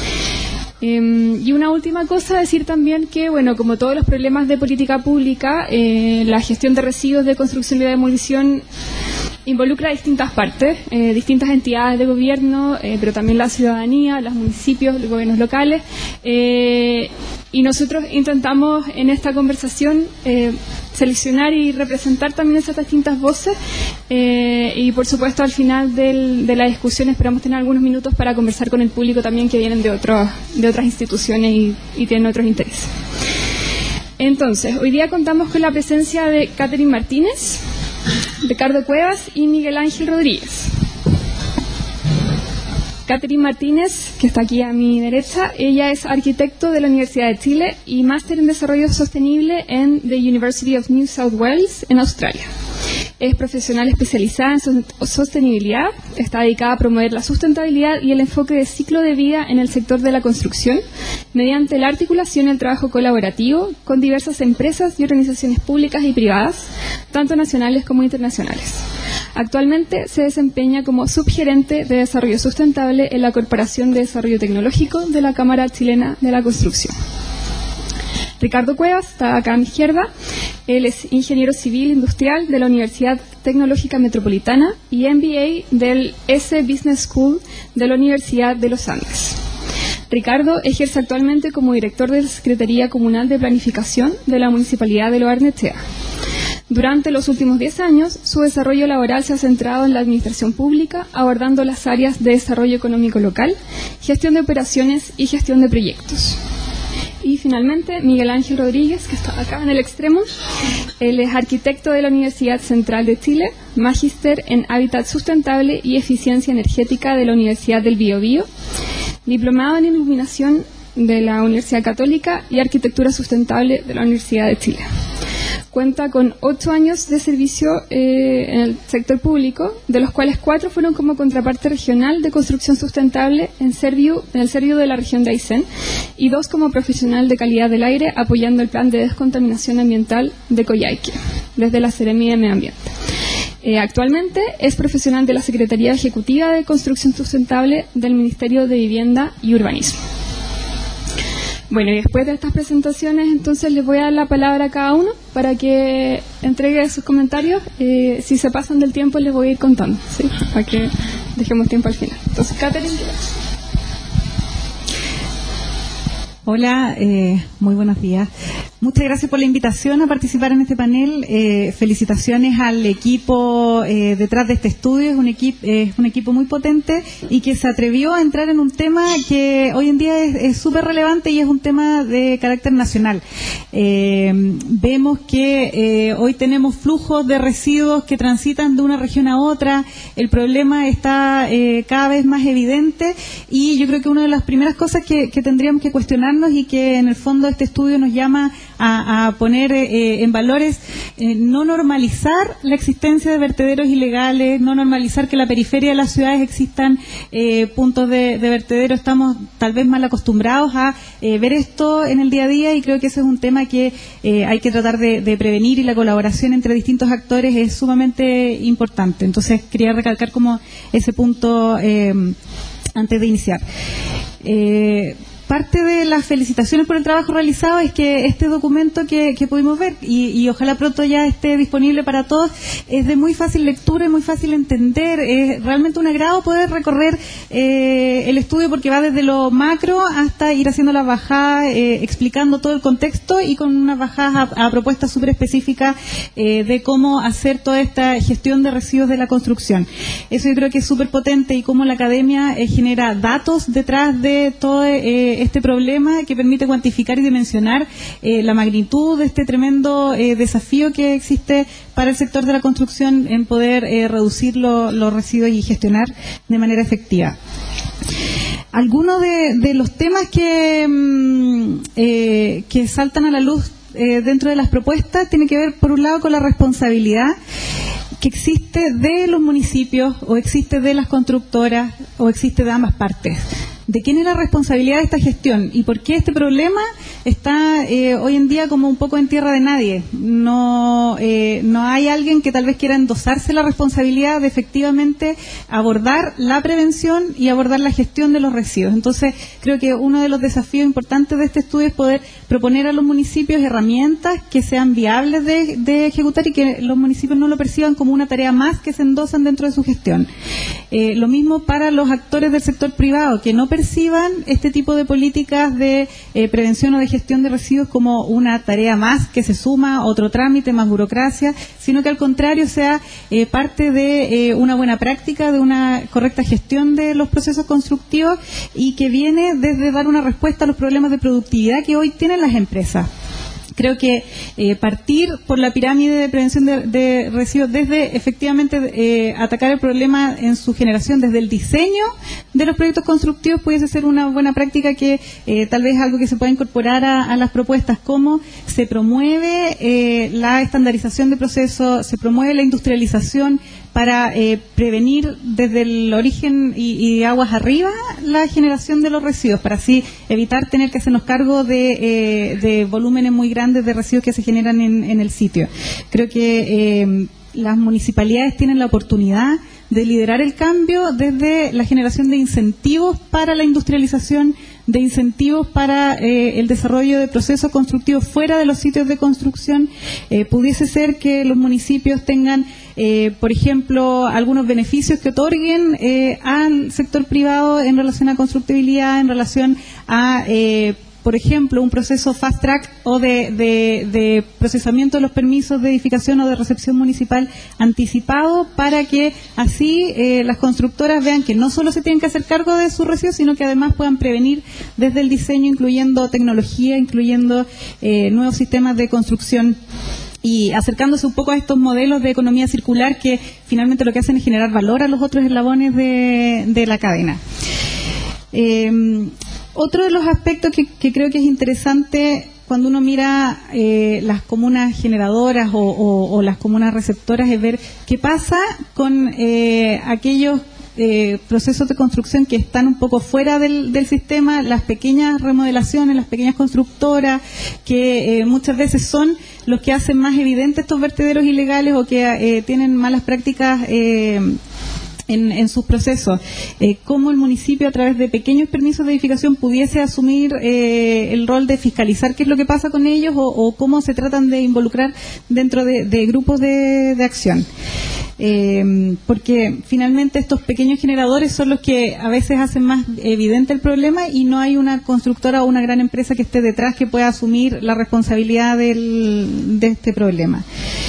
Y una última cosa, decir también que, bueno, como todos los problemas de política pública, la gestión de residuos de construcción y de demolición involucra distintas partes, distintas entidades de gobierno, pero también la ciudadanía, los municipios, los gobiernos locales, y nosotros intentamos en esta conversación seleccionar y representar también esas distintas voces, y por supuesto al final de la discusión esperamos tener algunos minutos para conversar con el público también, que vienen de otras instituciones y tienen otros intereses. Entonces, hoy día contamos con la presencia de Catherine Martínez, Ricardo Cuevas y Miguel Ángel Rodríguez. Catherine Martínez, que está aquí a mi derecha, ella es arquitecto de la Universidad de Chile y máster en Desarrollo Sostenible en the University of New South Wales, en Australia. Es profesional especializada en sostenibilidad, está dedicada a promover la sustentabilidad y el enfoque de ciclo de vida en el sector de la construcción, mediante la articulación y el trabajo colaborativo con diversas empresas y organizaciones públicas y privadas, tanto nacionales como internacionales. Actualmente se desempeña como subgerente de Desarrollo Sustentable en la Corporación de Desarrollo Tecnológico de la Cámara Chilena de la Construcción. Ricardo Cuevas está acá a mi izquierda. Él es ingeniero civil industrial de la Universidad Tecnológica Metropolitana y MBA del S Business School de la Universidad de los Andes. Ricardo ejerce actualmente como director de la Secretaría Comunal de Planificación de la Municipalidad de Lo Barnechea. Durante los últimos 10 años, su desarrollo laboral se ha centrado en la administración pública, abordando las áreas de desarrollo económico local, gestión de operaciones y gestión de proyectos. Y finalmente, Miguel Ángel Rodríguez, que está acá en el extremo. Él es arquitecto de la Universidad Central de Chile, magíster en Hábitat Sustentable y Eficiencia Energética de la Universidad del Biobío, diplomado en Iluminación de la Universidad Católica y Arquitectura Sustentable de la Universidad de Chile. cuenta con 8 años de servicio en el sector público, de los cuales 4 fueron como contraparte regional de construcción sustentable en el Serviu de la región de Aysén, y 2 como profesional de calidad del aire apoyando el plan de descontaminación ambiental de Coyhaique, desde la Seremi de Medio Ambiente. Actualmente es profesional de la Secretaría Ejecutiva de Construcción Sustentable del Ministerio de Vivienda y Urbanismo. Bueno, y después de estas presentaciones, entonces les voy a dar la palabra a cada uno para que entregue sus comentarios. Si se pasan del tiempo, les voy a ir contando, ¿sí? Para que dejemos tiempo al final. Entonces, Catherine. Hola, muy buenos días. Muchas gracias por la invitación a participar en este panel. Felicitaciones al equipo detrás de este estudio. Es un equipo muy potente y que se atrevió a entrar en un tema que hoy en día es súper relevante y es un tema de carácter nacional. Vemos que hoy tenemos flujos de residuos que transitan de una región a otra. El problema está cada vez más evidente y yo creo que una de las primeras cosas que tendríamos que cuestionarnos y que en el fondo este estudio nos llama a poner en valores, no normalizar la existencia de vertederos ilegales, no normalizar que en la periferia de las ciudades existan puntos de vertedero. Estamos tal vez mal acostumbrados a ver esto en el día a día y creo que ese es un tema que hay que tratar de prevenir, y la colaboración entre distintos actores es sumamente importante. Entonces quería recalcar como ese punto antes de iniciar. Parte de las felicitaciones por el trabajo realizado es que este documento que pudimos ver, y ojalá pronto ya esté disponible para todos, es de muy fácil lectura y muy fácil entender. Es realmente un agrado poder recorrer el estudio, porque va desde lo macro hasta ir haciendo las bajadas, explicando todo el contexto y con unas bajadas a propuestas súper específicas de cómo hacer toda esta gestión de residuos de la construcción. Eso yo creo que es súper potente, y cómo la academia genera datos detrás de todo este problema que permite cuantificar y dimensionar la magnitud de este tremendo desafío que existe para el sector de la construcción en poder reducir los residuos y gestionar de manera efectiva. Algunos de los temas que saltan a la luz dentro de las propuestas tienen que ver, por un lado, con la responsabilidad que existe de los municipios, o existe de las constructoras, o existe de ambas partes. ¿De quién es la responsabilidad de esta gestión? ¿Y por qué este problema está hoy en día como un poco en tierra de nadie? No hay alguien que tal vez quiera endosarse la responsabilidad de efectivamente abordar la prevención y abordar la gestión de los residuos. Entonces, creo que uno de los desafíos importantes de este estudio es poder proponer a los municipios herramientas que sean viables de ejecutar, y que los municipios no lo perciban como una tarea más que se endosan dentro de su gestión. Lo mismo para los actores del sector privado, que no perciban este tipo de políticas de prevención o de gestión de residuos como una tarea más que se suma, otro trámite, más burocracia, sino que al contrario sea parte de una buena práctica, de una correcta gestión de los procesos constructivos, y que viene desde dar una respuesta a los problemas de productividad que hoy tienen las empresas. Creo que partir por la pirámide de prevención de residuos desde efectivamente atacar el problema en su generación, desde el diseño de los proyectos constructivos, pudiese ser una buena práctica que tal vez algo que se pueda incorporar a las propuestas. Cómo se promueve la estandarización de procesos, se promueve la industrialización para prevenir desde el origen y aguas arriba la generación de los residuos, para así evitar tener que hacernos cargo de volúmenes muy grandes de residuos que se generan en el sitio. Creo que las municipalidades tienen la oportunidad de liderar el cambio desde la generación de incentivos para la industrialización, de incentivos para el desarrollo de procesos constructivos fuera de los sitios de construcción. Pudiese ser que los municipios tengan, por ejemplo, algunos beneficios que otorguen al sector privado en relación a constructibilidad, en relación a por ejemplo, un proceso fast track o de procesamiento de los permisos de edificación o de recepción municipal anticipado, para que así las constructoras vean que no solo se tienen que hacer cargo de sus residuos, sino que además puedan prevenir desde el diseño, incluyendo tecnología, incluyendo nuevos sistemas de construcción, y acercándose un poco a estos modelos de economía circular que finalmente lo que hacen es generar valor a los otros eslabones de la cadena. Otro de los aspectos que creo que es interesante cuando uno mira las comunas generadoras o las comunas receptoras, es ver qué pasa con aquellos procesos de construcción que están un poco fuera del sistema, las pequeñas remodelaciones, las pequeñas constructoras, que muchas veces son los que hacen más evidentes estos vertederos ilegales o que tienen malas prácticas en sus procesos. Cómo el municipio, a través de pequeños permisos de edificación, pudiese asumir el rol de fiscalizar qué es lo que pasa con ellos o cómo se tratan de involucrar dentro de grupos de acción. Porque finalmente estos pequeños generadores son los que a veces hacen más evidente el problema y no hay una constructora o una gran empresa que esté detrás que pueda asumir la responsabilidad de este problema.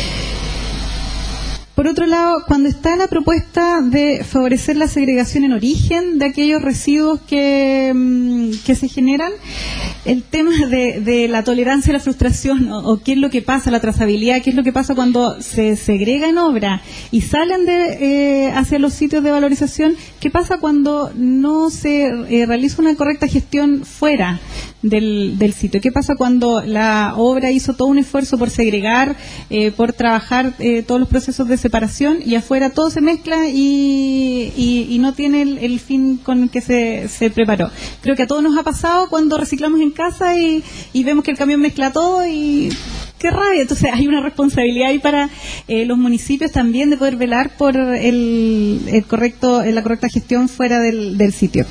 Por otro lado, cuando está la propuesta de favorecer la segregación en origen de aquellos residuos que se generan, el tema de la tolerancia a la frustración o qué es lo que pasa, la trazabilidad, qué es lo que pasa cuando se segrega en obra y salen hacia los sitios de valorización, qué pasa cuando no se realiza una correcta gestión fuera del sitio, qué pasa cuando la obra hizo todo un esfuerzo por segregar, por trabajar todos los procesos de separación y afuera todo se mezcla y no tiene el fin con el que se preparó. Creo que a todos nos ha pasado cuando reciclamos en casa y vemos que el camión mezcla todo y qué rabia. Entonces hay una responsabilidad ahí para los municipios también de poder velar por la correcta gestión fuera del sitio.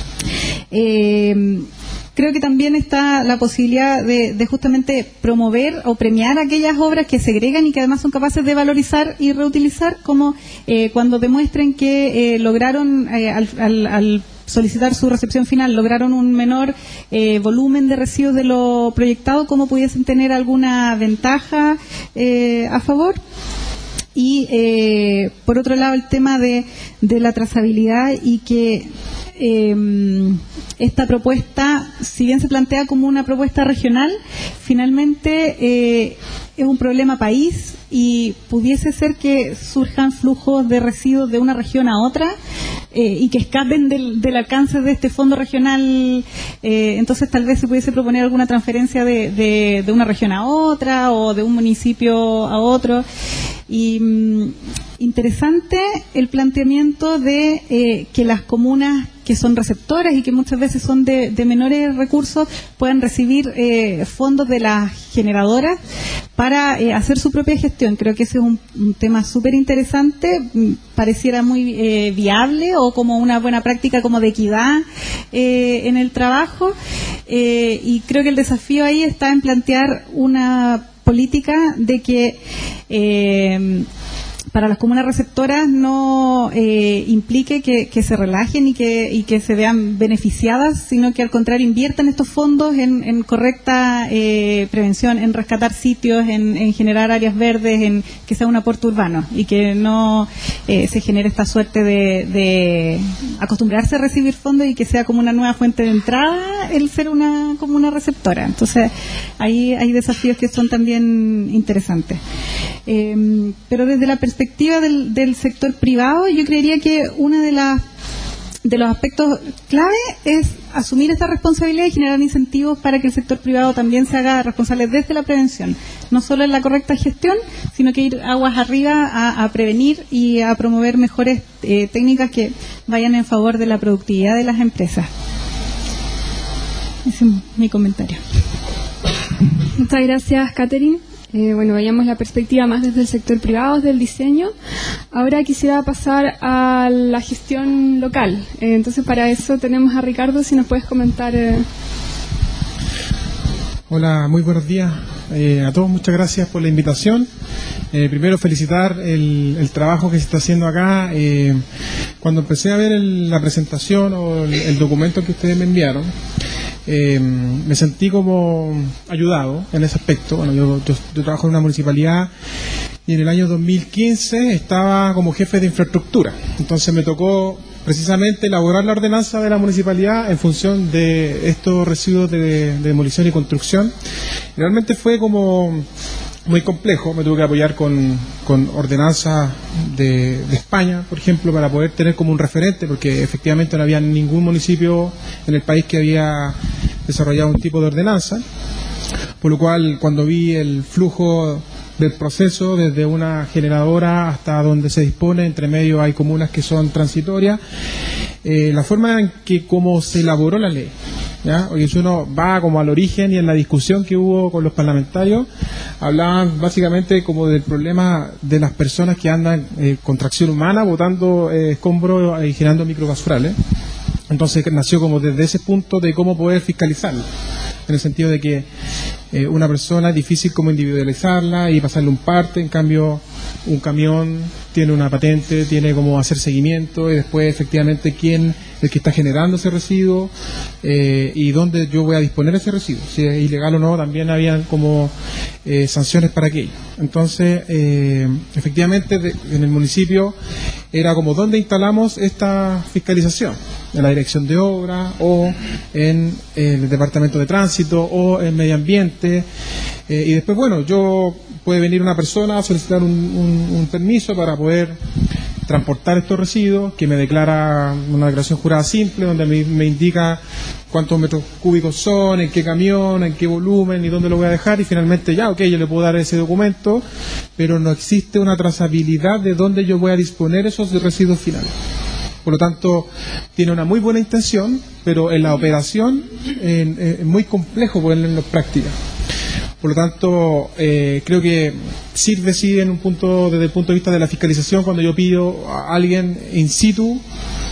Creo que también está la posibilidad de justamente promover o premiar aquellas obras que segregan y que además son capaces de valorizar y reutilizar, como cuando demuestren que lograron, al solicitar su recepción final, lograron un menor volumen de residuos de lo proyectado, como pudiesen tener alguna ventaja a favor. Y por otro lado, el tema de la trazabilidad y que esta propuesta, si bien se plantea como una propuesta regional, finalmente es un problema país y pudiese ser que surjan flujos de residuos de una región a otra y que escapen del alcance de este fondo regional. Entonces tal vez se pudiese proponer alguna transferencia de una región a otra o de un municipio a otro. Y interesante el planteamiento de que las comunas que son receptoras y que muchas veces son de menores recursos puedan recibir fondos de las generadoras para hacer su propia gestión. Creo que ese es un tema súper interesante, pareciera muy viable o como una buena práctica como de equidad en el trabajo, y creo que el desafío ahí está en plantear una política de que para las comunas receptoras no implique que se relajen y que se vean beneficiadas, sino que al contrario inviertan estos fondos en correcta prevención, en rescatar sitios, en generar áreas verdes, en que sea un aporte urbano y que no se genere esta suerte de acostumbrarse a recibir fondos y que sea como una nueva fuente de entrada el ser una comuna receptora. Entonces ahí hay desafíos que son también interesantes. Pero desde la perspectiva del sector privado, yo creería que uno de los aspectos clave es asumir esta responsabilidad y generar incentivos para que el sector privado también se haga responsable desde la prevención, no solo en la correcta gestión, sino que ir aguas arriba a prevenir y a promover mejores técnicas que vayan en favor de la productividad de las empresas. Ese es mi comentario. Muchas gracias, Catherine. Bueno, veíamos la perspectiva más desde el sector privado, desde el diseño. Ahora quisiera pasar a la gestión local. Entonces, para eso tenemos a Ricardo, si nos puedes comentar. Hola, muy buenos días a todos. Muchas gracias por la invitación. Primero, felicitar el trabajo que se está haciendo acá. Cuando empecé a ver la presentación o el documento que ustedes me enviaron, me sentí como ayudado en ese aspecto. Bueno, yo trabajo en una municipalidad y en el año 2015 estaba como jefe de infraestructura. Entonces me tocó precisamente elaborar la ordenanza de la municipalidad en función de estos residuos de demolición y construcción. Y realmente fue como muy complejo. Me tuve que apoyar con ordenanzas de España, por ejemplo, para poder tener como un referente, porque efectivamente no había ningún municipio en el país que había desarrollado un tipo de ordenanza. por lo cual cuando vi el flujo del proceso desde una generadora hasta donde se dispone, entre medio hay comunas que son transitorias, la forma en que como se elaboró la ley, ¿ya? Oye, si uno va como al origen y en la discusión que hubo con los parlamentarios, hablaban básicamente como del problema de las personas que andan con tracción humana botando escombros y generando microbasurales. Entonces nació como desde ese punto de cómo poder fiscalizarlo, en el sentido de que una persona es difícil como individualizarla y pasarle un parte, en cambio un camión tiene una patente, tiene como hacer seguimiento y después efectivamente quién es el que está generando ese residuo y dónde yo voy a disponer ese residuo, si es ilegal o no, también habían como sanciones para aquello. Entonces efectivamente en el municipio era como dónde instalamos esta fiscalización, en la dirección de obra o en el departamento de tránsito o en medio ambiente, y después bueno, puede venir una persona a solicitar un permiso para poder transportar estos residuos, que me declara una declaración jurada simple donde me indica cuántos metros cúbicos son, en qué camión, en qué volumen y dónde lo voy a dejar, y finalmente ya, ok, yo le puedo dar ese documento, pero no existe una trazabilidad de dónde yo voy a disponer esos residuos finales. Por lo tanto, tiene una muy buena intención, pero en la operación es muy complejo ponerlo en práctica. Por lo tanto, creo que sirve sí desde el punto de vista de la fiscalización cuando yo pido a alguien in situ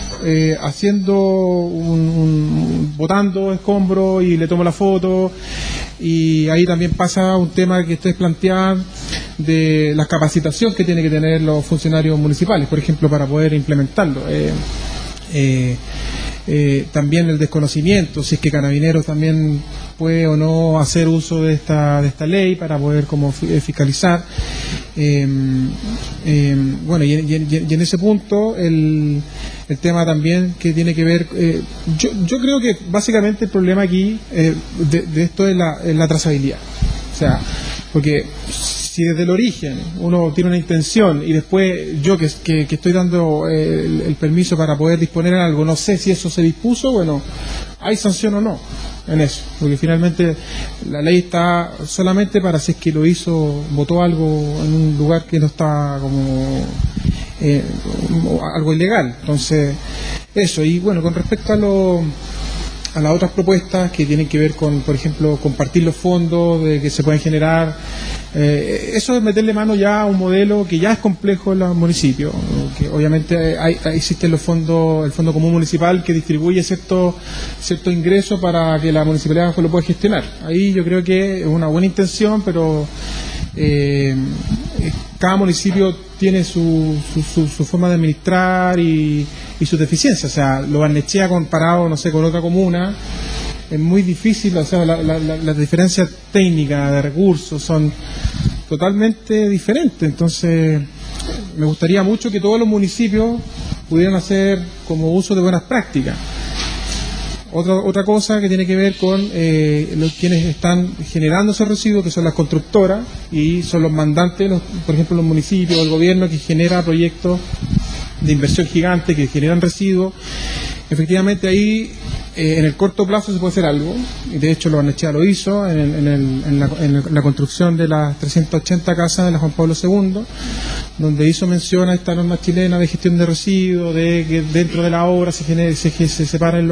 botando escombros y le tomo la foto, y ahí también pasa un tema que ustedes plantean de la capacitación que tienen que tener los funcionarios municipales, por ejemplo, para poder implementarlo. También el desconocimiento, si es que Carabineros también puede o no hacer uso de esta ley para poder como fiscalizar. Bueno, y en ese punto el tema también que tiene que ver, yo creo que básicamente el problema aquí de esto es la trazabilidad. O sea, porque si desde el origen uno tiene una intención y después yo que estoy dando el permiso para poder disponer en algo, no sé si eso se dispuso, bueno, hay sanción o no en eso, porque finalmente la ley está solamente para si es que lo hizo, votó algo en un lugar que no está como algo ilegal. Entonces eso, y bueno, con respecto a las otras propuestas que tienen que ver con, por ejemplo, compartir los fondos que se pueden generar, eso es meterle mano ya a un modelo que ya es complejo en los municipios, que obviamente existen el Fondo Común Municipal que distribuye cierto ingreso para que la municipalidad lo pueda gestionar. Ahí yo creo que es una buena intención, pero cada municipio tiene su forma de administrar y sus deficiencias. O sea, Lo Barnechea comparado, no sé, con otra comuna, es muy difícil. O sea, las diferencias técnicas de recursos son totalmente diferentes. Entonces, me gustaría mucho que todos los municipios pudieran hacer como uso de buenas prácticas. Otra cosa que tiene que ver con quienes están generando esos residuos, que son las constructoras y son los mandantes, por ejemplo los municipios o el gobierno que genera proyectos de inversión gigante que generan residuos. Efectivamente ahí en el corto plazo se puede hacer algo, y de hecho Lo Barnechea lo hizo en la construcción de las 380 casas de la Juan Pablo II, donde hizo mención a esta norma chilena de gestión de residuos, de que dentro de la obra se separen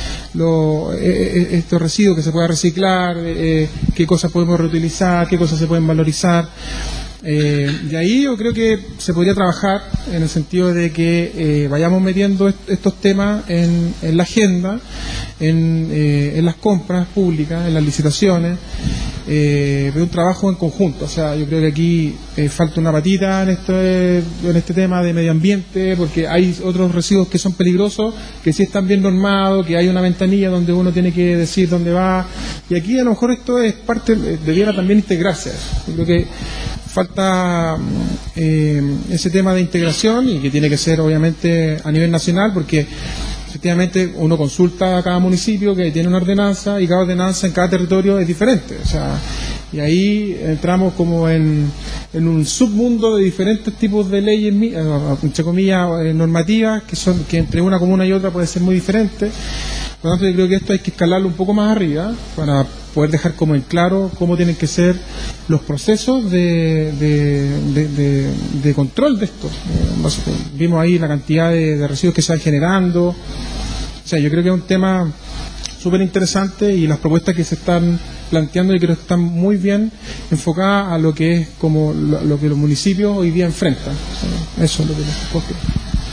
estos residuos, que se pueda reciclar, qué cosas podemos reutilizar, qué cosas se pueden valorizar. De ahí yo creo que se podría trabajar en el sentido de que vayamos metiendo estos temas en la agenda, en las compras públicas, en las licitaciones, de un trabajo en conjunto. O sea, yo creo que aquí falta una patita en este tema de medio ambiente, porque hay otros residuos que son peligrosos, que sí están bien normados, que hay una ventanilla donde uno tiene que decir dónde va, y aquí a lo mejor esto es parte, debiera también integrarse a eso. Yo creo que falta ese tema de integración, y que tiene que ser obviamente a nivel nacional, porque efectivamente uno consulta a cada municipio que tiene una ordenanza, y cada ordenanza en cada territorio es diferente. O sea, y ahí entramos como en un submundo de diferentes tipos de leyes, entre comillas, normativas, que entre una comuna y otra puede ser muy diferente. Por lo tanto, yo creo que esto hay que escalarlo un poco más arriba para poder dejar como en claro cómo tienen que ser los procesos de control de esto. Vimos ahí la cantidad de residuos que se van generando. O sea, yo creo que es un tema súper interesante, y las propuestas que se están planteando yo creo que están muy bien enfocadas a lo que es como lo que los municipios hoy día enfrentan. Eso es lo que les puedo decir.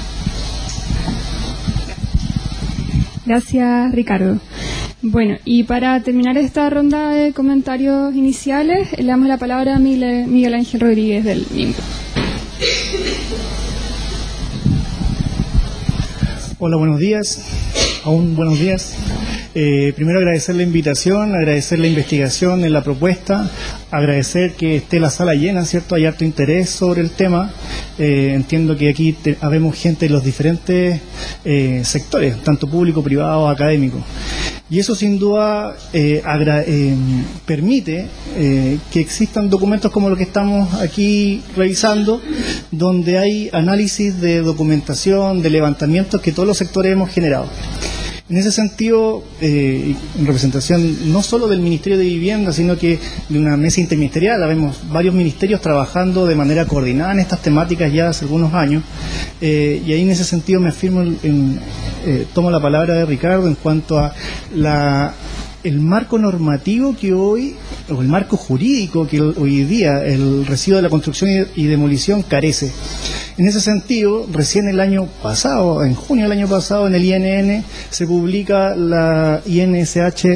Gracias, Ricardo. Bueno, y para terminar esta ronda de comentarios iniciales, le damos la palabra a Miguel Ángel Rodríguez del MIMBO. Hola, buenos días. Aún buenos días. Primero agradecer la invitación, agradecer la investigación en la propuesta, agradecer que esté la sala llena, ¿cierto? Hay harto interés sobre el tema. Entiendo que aquí habemos gente de los diferentes sectores, tanto público, privado, académico. Y eso sin duda permite que existan documentos como los que estamos aquí revisando, donde hay análisis de documentación, de levantamientos que todos los sectores hemos generado. En ese sentido, en representación no solo del Ministerio de Vivienda, sino que de una mesa interministerial, vemos varios ministerios trabajando de manera coordinada en estas temáticas ya hace algunos años, y ahí en ese sentido me afirmo, tomo la palabra de Ricardo en cuanto a el marco normativo que hoy, o el marco jurídico que hoy día el residuo de la construcción y demolición carece. En ese sentido, recién el año pasado, en junio del año pasado, en el INN se publica la INSH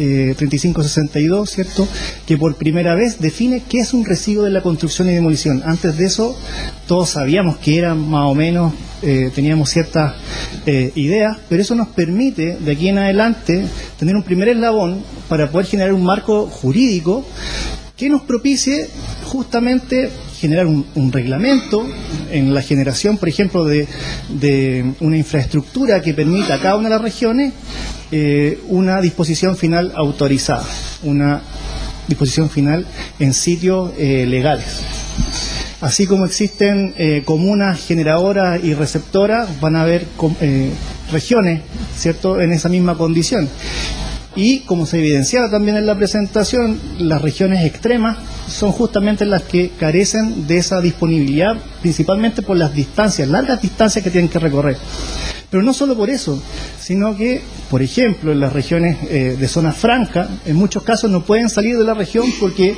3562, ¿cierto?, que por primera vez define qué es un residuo de la construcción y demolición. Antes de eso, todos sabíamos que era más o menos, teníamos ciertas ideas, pero eso nos permite, de aquí en adelante, tener un primer eslabón para poder generar un marco jurídico que nos propicie justamente generar un reglamento en la generación, por ejemplo, de una infraestructura que permita a cada una de las regiones una disposición final autorizada, una disposición final en sitios legales. Así como existen comunas generadoras y receptoras, van a haber regiones, ¿cierto?, en esa misma condición. Y como se evidenciaba también en la presentación, las regiones extremas son justamente las que carecen de esa disponibilidad, principalmente por las distancias, largas distancias que tienen que recorrer. Pero no solo por eso, sino que, por ejemplo, en las regiones de zona franca, en muchos casos no pueden salir de la región porque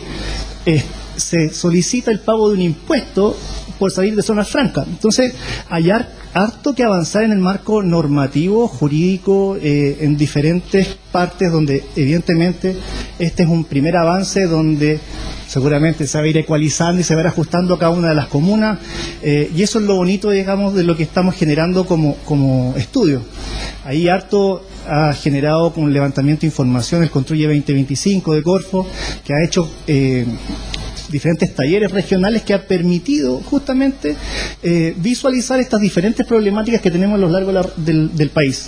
se solicita el pago de un impuesto por salir de zonas francas. Entonces, hay harto que avanzar en el marco normativo, jurídico, en diferentes partes, donde evidentemente este es un primer avance, donde seguramente se va a ir ecualizando y se va a ir ajustando a cada una de las comunas, y eso es lo bonito, digamos, de lo que estamos generando como estudio. Ahí harto ha generado con levantamiento de información el Construye 2025 de Corfo, que ha hecho diferentes talleres regionales que ha permitido justamente visualizar estas diferentes problemáticas que tenemos a lo largo del país.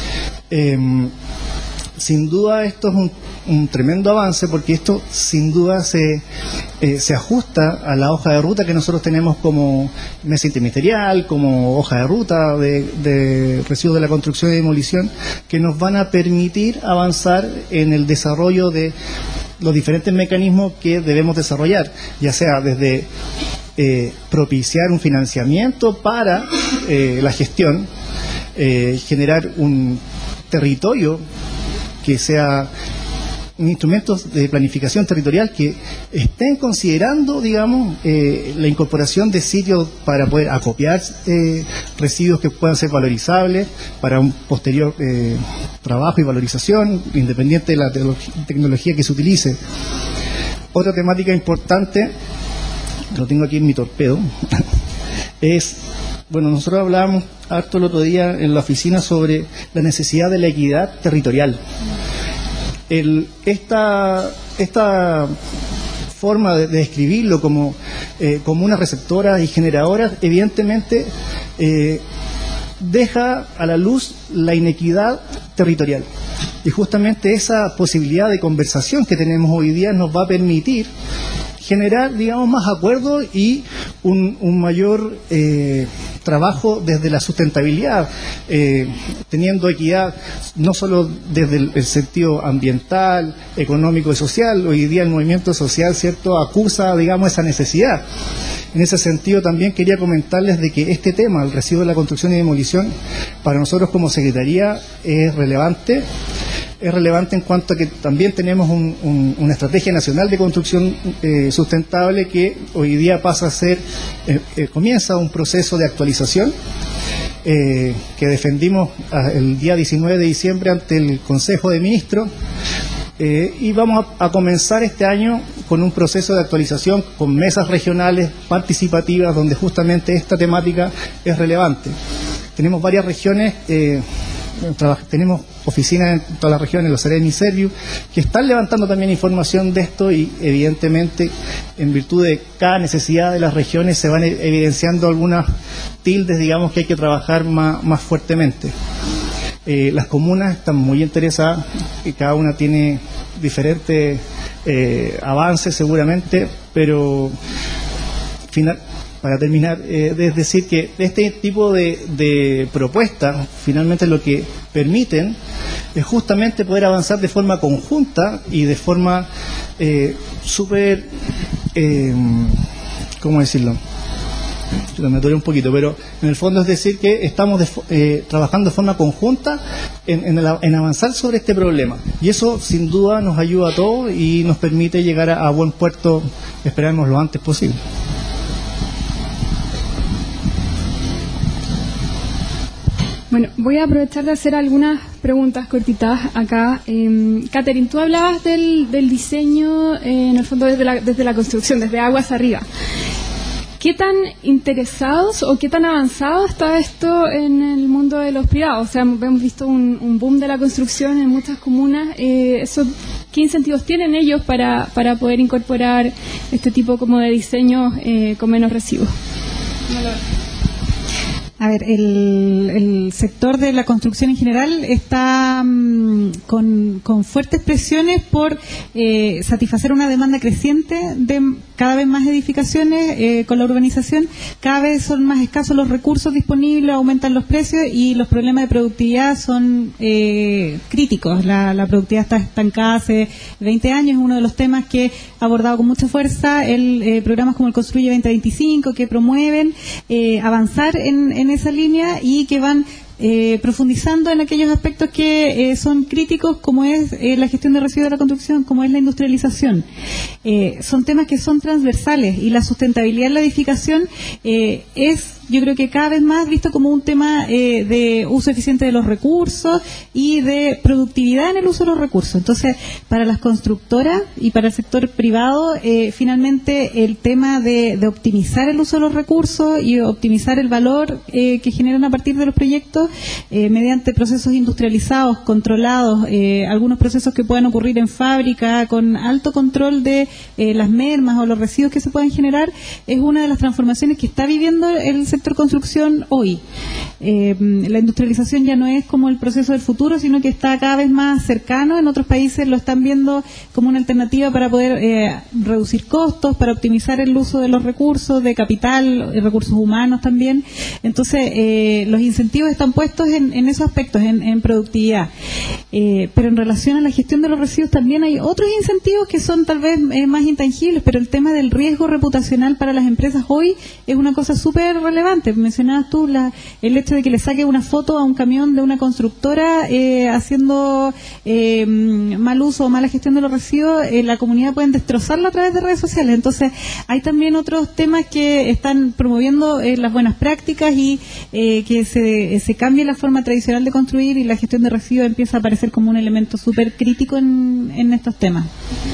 Sin duda esto es un tremendo avance, porque esto sin duda se ajusta a la hoja de ruta que nosotros tenemos como mesa interministerial, como hoja de ruta de residuos de la construcción y demolición, que nos van a permitir avanzar en el desarrollo de los diferentes mecanismos que debemos desarrollar, ya sea desde propiciar un financiamiento para la gestión, generar un territorio que sea un instrumento de planificación territorial que estén considerando, digamos, la incorporación de sitios para poder acopiar residuos que puedan ser valorizables para un posterior trabajo y valorización, independiente de la tecnología que se utilice. Otra temática importante, lo tengo aquí en mi torpedo, es, bueno, nosotros hablábamos harto el otro día en la oficina sobre la necesidad de la equidad territorial. Esta forma de describirlo como una receptora y generadora, evidentemente deja a la luz la inequidad territorial. Y justamente esa posibilidad de conversación que tenemos hoy día nos va a permitir generar, digamos, más acuerdos y un mayor trabajo desde la sustentabilidad, teniendo equidad no solo desde el sentido ambiental, económico y social. Hoy día el movimiento social, ¿cierto?, acusa, digamos, esa necesidad. En ese sentido también quería comentarles de que este tema, el residuo de la construcción y demolición, para nosotros como Secretaría es relevante. Es relevante en cuanto a que también tenemos una estrategia nacional de construcción sustentable que hoy día pasa a ser, comienza un proceso de actualización que defendimos el día 19 de diciembre ante el Consejo de Ministros. Y vamos a comenzar este año con un proceso de actualización con mesas regionales participativas donde justamente esta temática es relevante. Tenemos varias regiones, tenemos oficinas en todas las regiones, los Seremi y Serviu, que están levantando también información de esto y evidentemente en virtud de cada necesidad de las regiones se van evidenciando algunas tildes, digamos, que hay que trabajar más fuertemente. Las comunas están muy interesadas y cada una tiene diferentes avances seguramente, pero para terminar, es decir que este tipo de propuestas finalmente lo que permiten es justamente poder avanzar de forma conjunta y de forma súper, ¿cómo decirlo? Me atoré un poquito, pero en el fondo es decir que estamos trabajando de forma conjunta en avanzar sobre este problema, y eso sin duda nos ayuda a todos y nos permite llegar a buen puerto, esperamos lo antes posible. Bueno, voy a aprovechar de hacer algunas preguntas cortitas acá. Catherine, tú hablabas del diseño, en el fondo desde la construcción, desde aguas arriba. ¿Qué tan interesados o qué tan avanzado está esto en el mundo de los privados? O sea, hemos visto un boom de la construcción en muchas comunas. ¿Qué incentivos tienen ellos para poder incorporar este tipo como de diseños con menos residuos? A ver, el sector de la construcción en general está con fuertes presiones por satisfacer una demanda creciente de cada vez más edificaciones con la urbanización. Cada vez son más escasos los recursos disponibles, aumentan los precios y los problemas de productividad son críticos. La productividad está estancada hace 20 años, es uno de los temas que ha abordado con mucha fuerza programas como el Construye 2025, que promueven avanzar en esa línea y que van profundizando en aquellos aspectos que son críticos, como es la gestión de residuos de la construcción, como es la industrialización. Son temas que son transversales y la sustentabilidad en la edificación es, yo creo que cada vez más visto como un tema de uso eficiente de los recursos y de productividad en el uso de los recursos. Entonces, para las constructoras y para el sector privado, finalmente el tema de optimizar el uso de los recursos y optimizar el valor que generan a partir de los proyectos mediante procesos industrializados, controlados, algunos procesos que puedan ocurrir en fábrica con alto control de las mermas o los residuos que se pueden generar, es una de las transformaciones que está viviendo el sector construcción hoy. La industrialización ya no es como el proceso del futuro, sino que está cada vez más cercano. En otros países lo están viendo como una alternativa para poder reducir costos, para optimizar el uso de los recursos, de capital, recursos humanos también. Entonces, los incentivos están puestos en esos aspectos, en productividad. Pero en relación a la gestión de los residuos también hay otros incentivos que son tal vez más intangibles, pero el tema del riesgo reputacional para las empresas hoy es una cosa súper relevante. Mencionabas tú el hecho de que le saque una foto a un camión de una constructora haciendo mal uso o mala gestión de los residuos, la comunidad pueden destrozarlo a través de redes sociales. Entonces hay también otros temas que están promoviendo las buenas prácticas y que se cambie la forma tradicional de construir y la gestión de residuos empieza a aparecer como un elemento súper crítico en estos temas.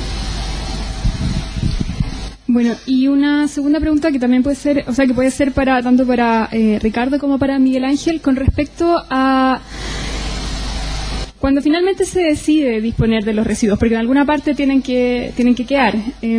Bueno, y una segunda pregunta que también puede ser, o sea, que puede ser tanto para Ricardo como para Miguel Ángel, con respecto a cuando finalmente se decide disponer de los residuos, porque en alguna parte tienen que quedar.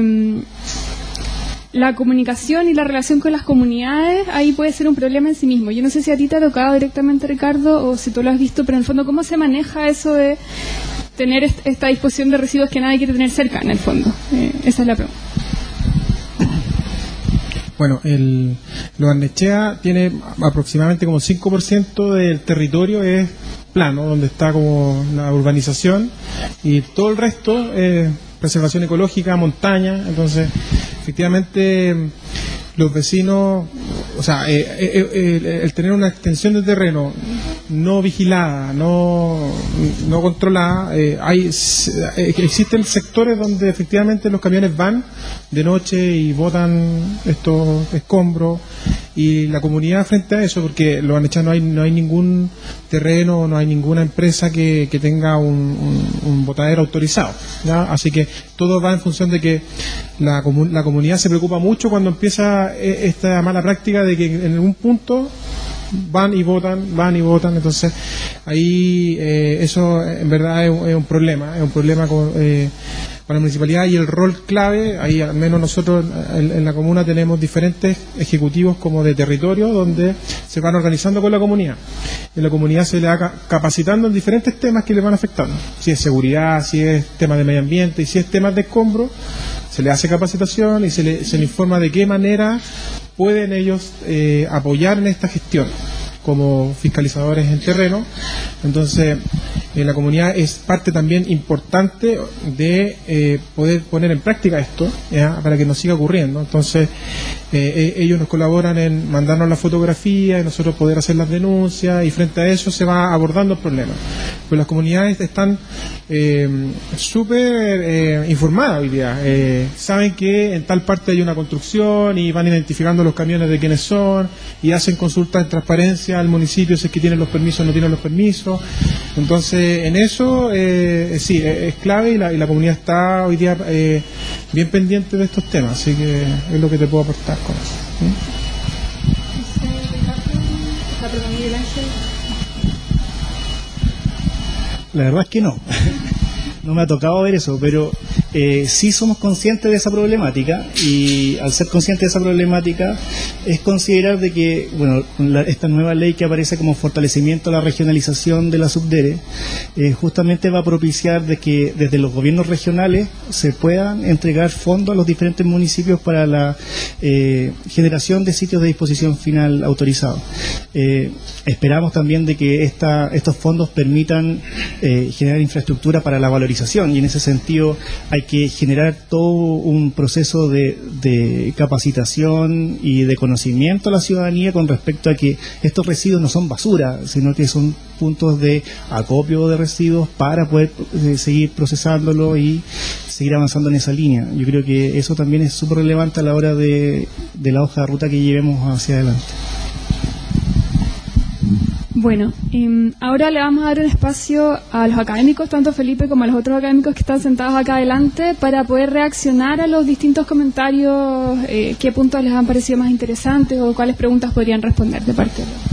La comunicación y la relación con las comunidades, ahí puede ser un problema en sí mismo. Yo no sé si a ti te ha tocado directamente, Ricardo, o si tú lo has visto, pero en el fondo, ¿cómo se maneja eso de tener esta disposición de residuos que nadie quiere tener cerca, en el fondo? Esa es la pregunta. Bueno, Lo Barnechea tiene aproximadamente como 5% del territorio es plano, donde está como la urbanización, y todo el resto es preservación ecológica, montaña. Entonces, efectivamente, los vecinos, o sea, el tener una extensión de terreno no vigilada, no controlada, existen sectores donde efectivamente los camiones van de noche y botan estos escombros, y la comunidad frente a eso, porque Lo Barnechea no hay ningún terreno, no hay ninguna empresa que tenga un botadero autorizado, ¿ya? Así que todo va en función de que la comunidad se preocupa mucho cuando empieza esta mala práctica de que en algún punto van y votan, entonces ahí eso en verdad es un problema para la municipalidad, y el rol clave, ahí al menos nosotros en la comuna tenemos diferentes ejecutivos como de territorio donde se van organizando con la comunidad, y la comunidad se le va capacitando en diferentes temas que le van afectando, si es seguridad, si es temas de medio ambiente, y si es temas de escombro, se le hace capacitación y se le informa de qué manera pueden ellos apoyar en esta gestión como fiscalizadores en terreno. Entonces, la comunidad es parte también importante de poder poner en práctica esto, ¿ya? Para que no siga ocurriendo. Entonces, ellos nos colaboran en mandarnos la fotografía y nosotros poder hacer las denuncias, y frente a eso se va abordando el problema. Pues las comunidades están súper informadas hoy día. Saben que en tal parte hay una construcción y van identificando los camiones de quiénes son, y hacen consultas en transparencia al municipio si es que tienen los permisos o no tienen los permisos. Entonces, en eso sí, es clave, y la comunidad está hoy día bien pendiente de estos temas, así que es lo que te puedo aportar con eso. La verdad es que no. No me ha tocado ver eso, pero sí somos conscientes de esa problemática, y al ser conscientes de esa problemática es considerar de que, bueno, esta nueva ley que aparece como fortalecimiento a la regionalización de la Subdere, justamente va a propiciar de que desde los gobiernos regionales se puedan entregar fondos a los diferentes municipios para la generación de sitios de disposición final autorizados. Esperamos también de que estos fondos permitan generar infraestructura para la valorización, y en ese sentido hay que generar todo un proceso de capacitación y de conocimiento a la ciudadanía con respecto a que estos residuos no son basura, sino que son puntos de acopio de residuos para poder seguir procesándolo y seguir avanzando en esa línea. Yo creo que eso también es súper relevante a la hora de la hoja de ruta que llevemos hacia adelante. Bueno, ahora le vamos a dar un espacio a los académicos, tanto Felipe como a los otros académicos que están sentados acá adelante, para poder reaccionar a los distintos comentarios, qué puntos les han parecido más interesantes o cuáles preguntas podrían responder de parte de ellos.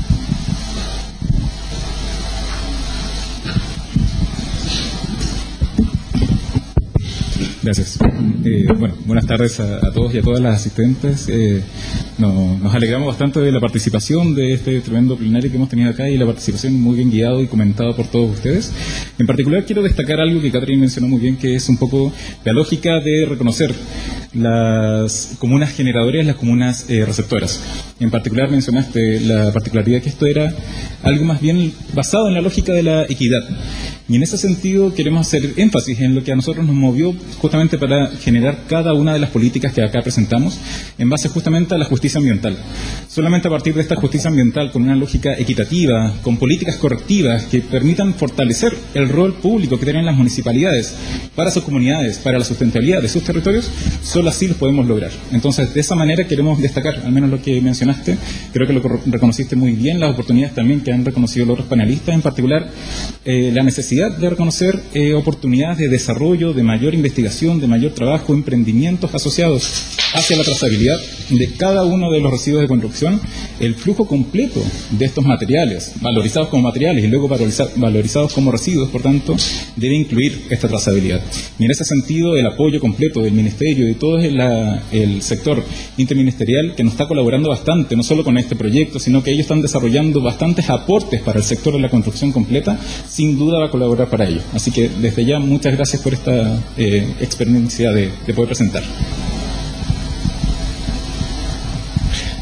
Gracias. Bueno, buenas tardes a todos y a todas las asistentes. Nos alegramos bastante de la participación de este tremendo plenario que hemos tenido acá, y la participación muy bien guiado y comentado por todos ustedes. En particular quiero destacar algo que Catherine mencionó muy bien, que es un poco la lógica de reconocer las comunas generadoras y las comunas receptoras. En particular mencionaste la particularidad que esto era algo más bien basado en la lógica de la equidad. Y en ese sentido queremos hacer énfasis en lo que a nosotros nos movió justamente para generar cada una de las políticas que acá presentamos en base justamente a la justicia ambiental. Solamente a partir de esta justicia ambiental, con una lógica equitativa, con políticas correctivas que permitan fortalecer el rol público que tienen las municipalidades para sus comunidades, para la sustentabilidad de sus territorios, solo así los podemos lograr. Entonces, de esa manera queremos destacar, al menos lo que mencionaste, creo que lo reconociste muy bien, las oportunidades también que han reconocido los otros panelistas, en particular la necesidad de reconocer oportunidades de desarrollo, de mayor investigación, de mayor trabajo, emprendimientos asociados hacia la trazabilidad de cada uno de los residuos de construcción, el flujo completo de estos materiales, valorizados como materiales y luego valorizados como residuos, por tanto, debe incluir esta trazabilidad. Y en ese sentido, el apoyo completo del Ministerio y de todo el sector interministerial que nos está colaborando bastante, no solo con este proyecto, sino que ellos están desarrollando bastantes aportes para el sector de la construcción completa, sin duda va a colaborar para ello. Así que desde ya, muchas gracias por esta experiencia de poder presentar.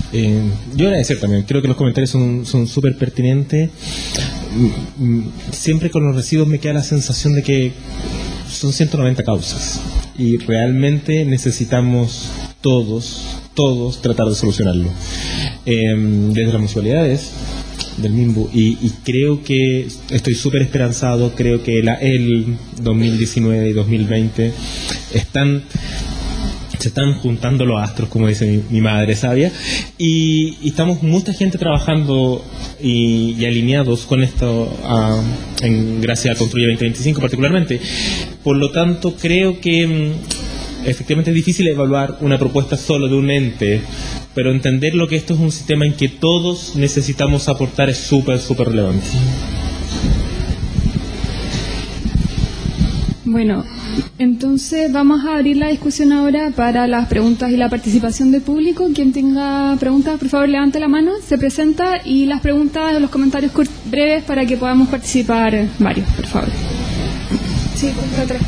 Yo agradecer también, creo que los comentarios son súper pertinentes. Siempre con los residuos me queda la sensación de que son 190 causas y realmente necesitamos todos tratar de solucionarlo, desde las municipalidades, del MIMBU, y creo que estoy súper esperanzado. Creo que el 2019 y 2020 se están juntando los astros, como dice mi madre sabia, y estamos mucha gente trabajando y alineados con esto, gracias a Construye 2025 particularmente. Por lo tanto, creo que efectivamente es difícil evaluar una propuesta solo de un ente, pero entender lo que esto es un sistema en que todos necesitamos aportar es súper relevante. Bueno, entonces vamos a abrir la discusión ahora para las preguntas y la participación del público. Quien tenga preguntas, por favor, levante la mano, se presenta, y las preguntas o los comentarios breves para que podamos participar varios, por favor. Sí, otra.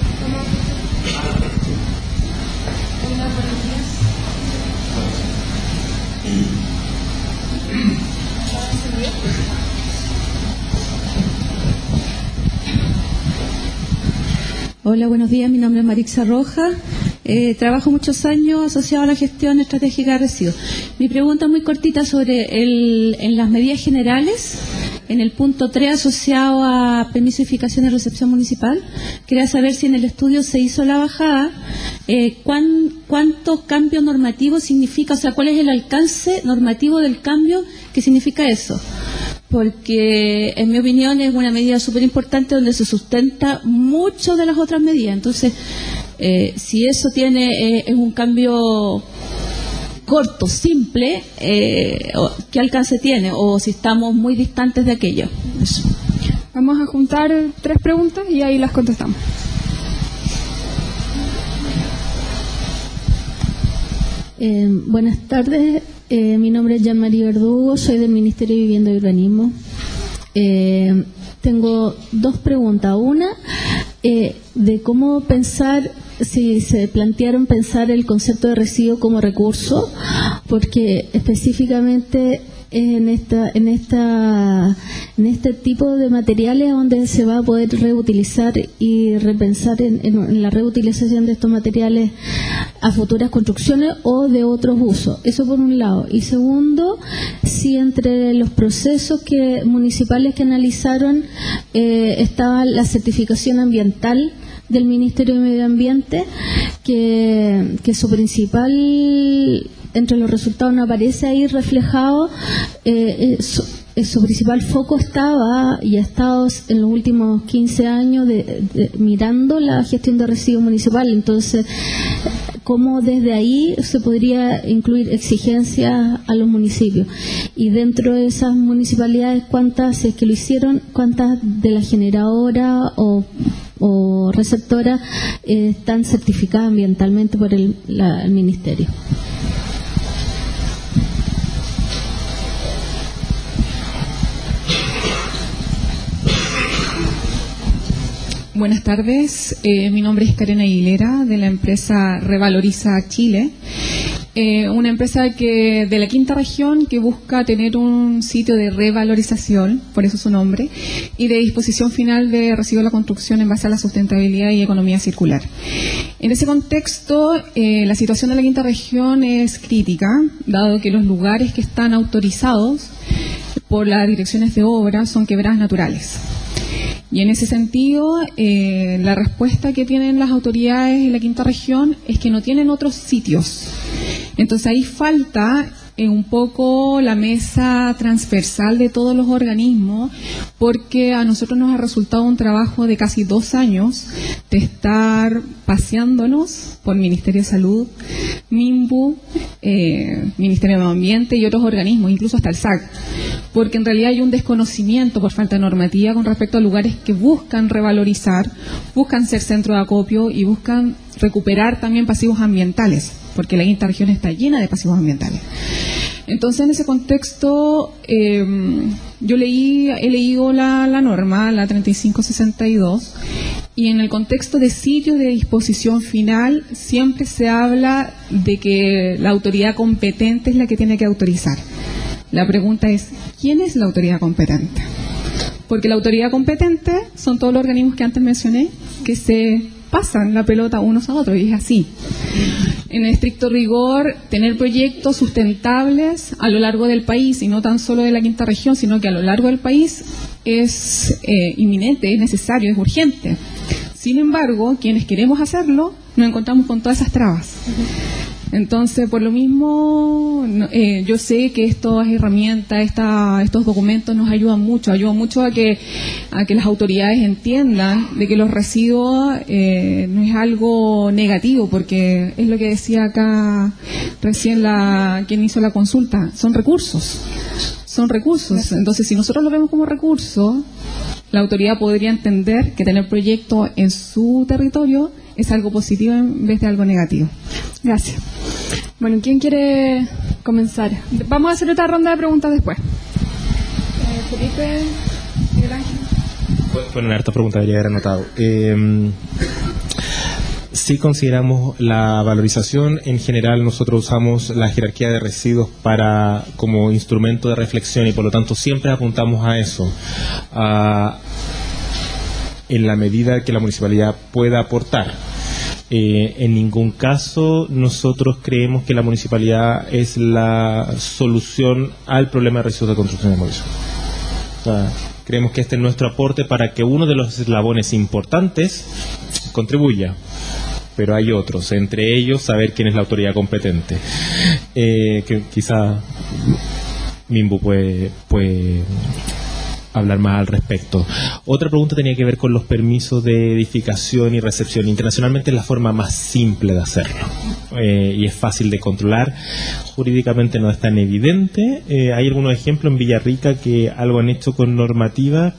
Hola, buenos días. Mi nombre es Marixa Roja. Trabajo muchos años asociado a la gestión estratégica de residuos. Mi pregunta es muy cortita sobre en las medidas generales, en el punto 3 asociado a permiso de edificación y recepción municipal. Quería saber si en el estudio se hizo la bajada, cuántos cambios normativos significa, o sea, cuál es el alcance normativo del cambio que significa eso. Porque en mi opinión es una medida súper importante donde se sustenta mucho de las otras medidas. Entonces, si eso es un cambio corto, simple, ¿qué alcance tiene? O si estamos muy distantes de aquello. Eso. Vamos a juntar 3 preguntas y ahí las contestamos. Buenas tardes. Mi nombre es Jean-Marie Verdugo, soy del Ministerio de Vivienda y Urbanismo. Tengo 2 preguntas. Una, de cómo pensar, si se plantearon pensar el concepto de residuo como recurso, porque específicamente en este tipo de materiales donde se va a poder reutilizar y repensar en la reutilización de estos materiales a futuras construcciones o de otros usos. Eso por un lado. Y segundo, si entre los procesos municipales que analizaron estaba la certificación ambiental del Ministerio de Medio Ambiente, que su principal, entre los resultados no aparece ahí reflejado, su principal foco estaba y ha estado en los últimos 15 años mirando la gestión de residuos municipal. Entonces, ¿cómo desde ahí se podría incluir exigencias a los municipios? Y dentro de esas municipalidades, ¿cuántas, si es que lo hicieron, cuántas de las generadoras o receptoras están certificadas ambientalmente por el Ministerio? Buenas tardes, mi nombre es Karen Aguilera, de la empresa Revaloriza Chile, una empresa de la quinta región que busca tener un sitio de revalorización, por eso su nombre, y de disposición final de residuos de la construcción en base a la sustentabilidad y economía circular. En ese contexto, la situación de la quinta región es crítica, dado que los lugares que están autorizados por las direcciones de obra son quebradas naturales. Y en ese sentido, la respuesta que tienen las autoridades de la quinta región es que no tienen otros sitios. Entonces ahí falta un poco la mesa transversal de todos los organismos, porque a nosotros nos ha resultado un trabajo de casi 2 años de estar paseándonos por Ministerio de Salud, MIMBU, Ministerio de Medio Ambiente y otros organismos, incluso hasta el SAC, porque en realidad hay un desconocimiento por falta de normativa con respecto a lugares que buscan revalorizar, buscan ser centro de acopio y buscan recuperar también pasivos ambientales, porque la quinta región está llena de pasivos ambientales. Entonces, en ese contexto, yo he leído la norma, la 3562, Y en el contexto de sitios de disposición final, siempre se habla de que la autoridad competente es la que tiene que autorizar. La pregunta es, ¿quién es la autoridad competente? Porque la autoridad competente son todos los organismos que antes mencioné, que se pasan la pelota unos a otros, y es así. En estricto rigor, tener proyectos sustentables a lo largo del país, y no tan solo de la quinta región, sino que a lo largo del país, es inminente, es necesario, es urgente. Sin embargo, quienes queremos hacerlo, nos encontramos con todas esas trabas. Entonces, por lo mismo, yo sé que estas herramientas, estos documentos nos ayudan mucho a que las autoridades entiendan de que los residuos no es algo negativo, porque es lo que decía acá recién quien hizo la consulta, son recursos. Entonces, si nosotros lo vemos como recurso, la autoridad podría entender que tener proyectos en su territorio es algo positivo en vez de algo negativo. Gracias. Bueno, ¿quién quiere comenzar? Vamos a hacer otra ronda de preguntas después. Felipe, Miguel Ángel. Bueno, harta pregunta debería haber anotado. Sí consideramos la valorización. En general nosotros usamos la jerarquía de residuos como instrumento de reflexión, y por lo tanto siempre apuntamos a eso. En la medida que la municipalidad pueda aportar. En ningún caso nosotros creemos que la municipalidad es la solución al problema de residuos de construcción y demolición. Creemos que este es nuestro aporte para que uno de los eslabones importantes contribuya, pero hay otros, entre ellos saber quién es la autoridad competente, que quizá Mimbu puede hablar más al respecto. Otra pregunta tenía que ver con los permisos de edificación y recepción. Internacionalmente es la forma más simple de hacerlo, y es fácil de controlar. Jurídicamente no es tan evidente. Hay algunos ejemplos en Villarrica que algo han hecho con normativa.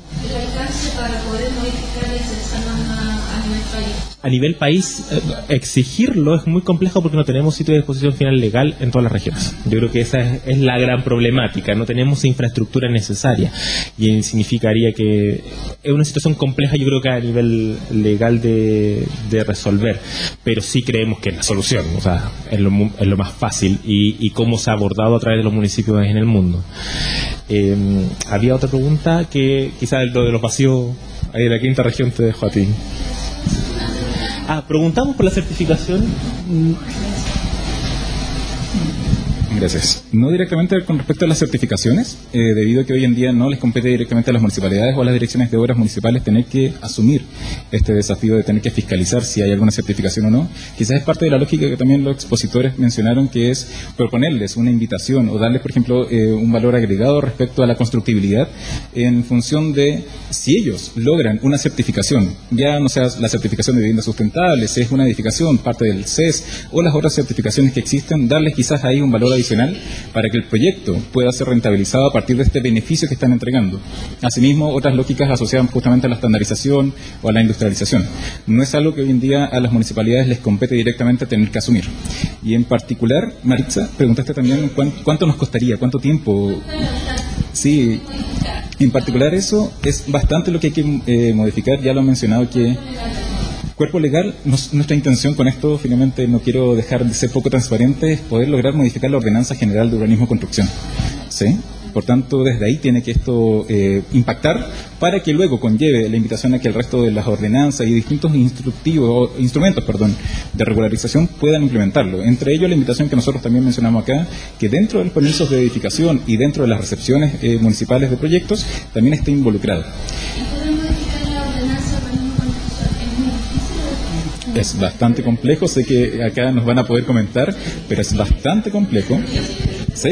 A nivel país, exigirlo es muy complejo porque no tenemos sitio de disposición final legal en todas las regiones. Yo creo que esa es la gran problemática. No tenemos infraestructura necesaria, y significaría que es una situación compleja, yo creo que a nivel legal de resolver, pero sí creemos que es la solución. O sea, es lo más fácil, y cómo se ha abordado a través de los municipios en el mundo. Había otra pregunta que quizás lo de los vacíos ahí de la quinta región te dejo a ti. Preguntamos por la certificación. Gracias. No directamente con respecto a las certificaciones, debido a que hoy en día no les compete directamente a las municipalidades o a las direcciones de obras municipales tener que asumir este desafío de tener que fiscalizar si hay alguna certificación o no. Quizás es parte de la lógica que también los expositores mencionaron, que es proponerles una invitación o darles, por ejemplo, un valor agregado respecto a la constructibilidad en función de si ellos logran una certificación, ya no sea la certificación de vivienda sustentable, si es una edificación, parte del CES o las otras certificaciones que existen, darles quizás ahí un valor adicional para que el proyecto pueda ser rentabilizado a partir de este beneficio que están entregando. Asimismo, otras lógicas asociadas justamente a la estandarización o a la industrialización. No es algo que hoy en día a las municipalidades les compete directamente tener que asumir. Y en particular, Maritza, preguntaste también cuánto nos costaría, cuánto tiempo. Sí, en particular eso es bastante lo que hay que modificar. Ya lo han mencionado, que cuerpo legal, nuestra intención con esto, finalmente no quiero dejar de ser poco transparente, es poder lograr modificar la Ordenanza General de Urbanismo y Construcción. ¿Sí? Por tanto, desde ahí tiene que esto impactar para que luego conlleve la invitación a que el resto de las ordenanzas y distintos instrumentos de regularización puedan implementarlo. Entre ellos, la invitación que nosotros también mencionamos acá, que dentro de los permisos de edificación y dentro de las recepciones municipales de proyectos, también esté involucrado. Es bastante complejo, sé que acá nos van a poder comentar, pero es bastante complejo. Sí.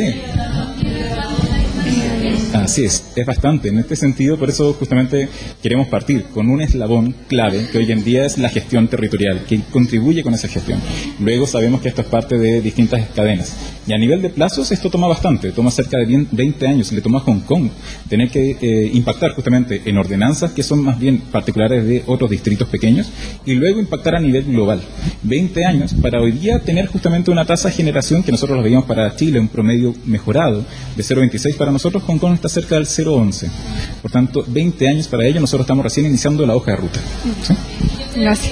Así es bastante. En este sentido, por eso justamente queremos partir con un eslabón clave, que hoy en día es la gestión territorial, que contribuye con esa gestión. Luego sabemos que esto es parte de distintas cadenas. Y a nivel de plazos, esto toma bastante, toma cerca de 20 años. Le toma a Hong Kong tener que impactar justamente en ordenanzas que son más bien particulares de otros distritos pequeños, y luego impactar a nivel global. 20 años para hoy día tener justamente una tasa de generación que nosotros lo veíamos para Chile, un promedio mejorado de 0,26 para nosotros. Hong Concon está cerca del 0,11. Por tanto, 20 años para ello, nosotros estamos recién iniciando la hoja de ruta. ¿Sí? Gracias.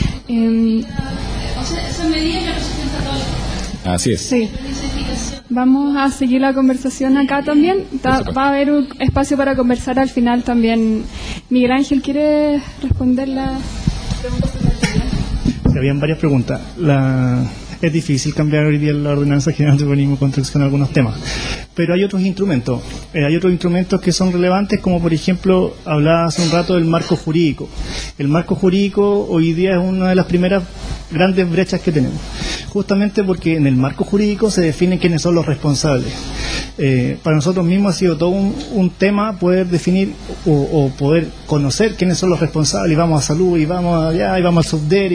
Esa medida ya no se piensa todo. Así es. Sí. Vamos a seguir la conversación acá también. Va a haber un espacio para conversar al final también. Miguel Ángel, ¿quiere responder la pregunta? Habían varias preguntas. Es difícil cambiar hoy día la Ordenanza General de Urbanismo y Construcción en algunos temas, pero hay otros instrumentos. Hay otros instrumentos que son relevantes, como por ejemplo, hablaba hace un rato del marco jurídico. El marco jurídico hoy día es una de las primeras grandes brechas que tenemos, justamente porque en el marco jurídico se define quiénes son los responsables. Para nosotros mismos ha sido todo un tema poder definir o poder conocer quiénes son los responsables, y vamos a salud, y vamos allá, y vamos al subder,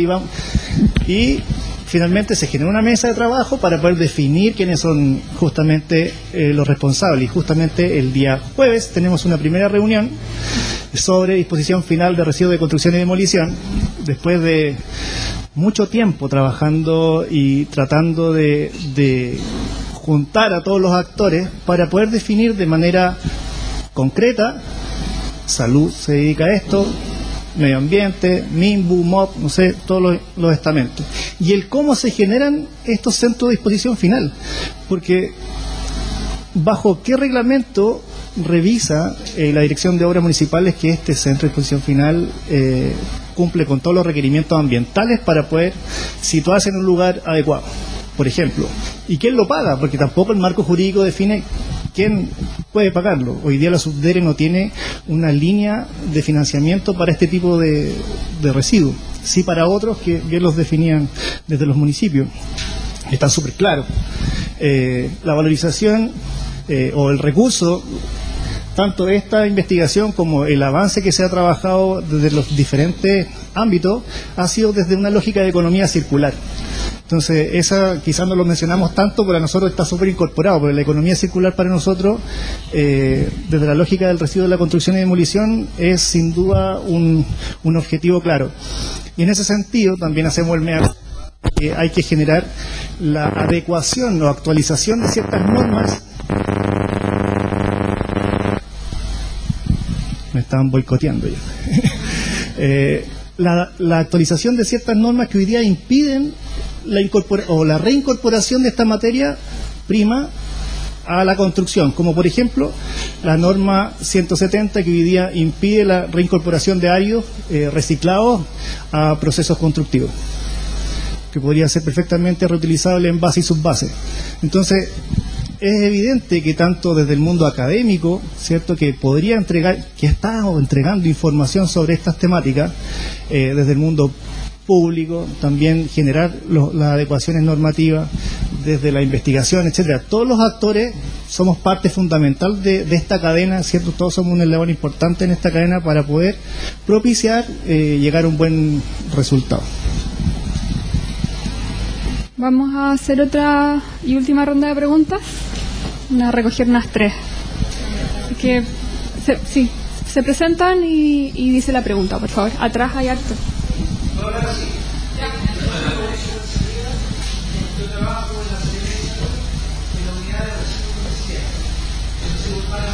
y finalmente se genera una mesa de trabajo para poder definir quiénes son justamente los responsables. Y justamente el día jueves tenemos una primera reunión sobre disposición final de residuos de construcción y demolición, después de mucho tiempo trabajando y tratando de juntar a todos los actores para poder definir de manera concreta. Salud se dedica a esto, medio ambiente, MIMBU, MOP, no sé, todos los estamentos. Y el cómo se generan estos centros de disposición final, porque bajo qué reglamento revisa la Dirección de Obras Municipales que este centro de disposición final cumple con todos los requerimientos ambientales para poder situarse en un lugar adecuado, por ejemplo. ¿Y quién lo paga? Porque tampoco el marco jurídico define quién puede pagarlo. Hoy día la Subdere no tiene una línea de financiamiento para este tipo de residuos. Sí para otros que bien los definían desde los municipios. Están súper claros. La valorización o el recurso, tanto de esta investigación como el avance que se ha trabajado desde los diferentes ámbitos, ha sido desde una lógica de economía circular. Entonces, esa quizás no lo mencionamos tanto, pero a nosotros está súper incorporado, porque la economía circular para nosotros, desde la lógica del residuo de la construcción y demolición, es sin duda un objetivo claro. Y en ese sentido también hacemos el MEA, que hay que generar la adecuación o actualización de ciertas normas. Me estaban boicoteando ya. La actualización de ciertas normas que hoy día impiden la reincorporación de esta materia prima a la construcción, como por ejemplo la norma 170, que hoy día impide la reincorporación de áridos reciclados a procesos constructivos, que podría ser perfectamente reutilizable en base y subbase. Entonces, es evidente que tanto desde el mundo académico, cierto, que podría entregar, que está entregando información sobre estas temáticas, desde el mundo público, también generar las adecuaciones normativas, desde la investigación, etcétera. Todos los actores somos parte fundamental de esta cadena, cierto, todos somos un eslabón importante en esta cadena para poder propiciar llegar a un buen resultado. Vamos a hacer otra y última ronda de preguntas. A recoger unas 3. Que se presentan y dice la pregunta, por favor. Atrás hay harto. Yo trabajo en la Secretaría de la unidad de residuos comerciales. Residuos para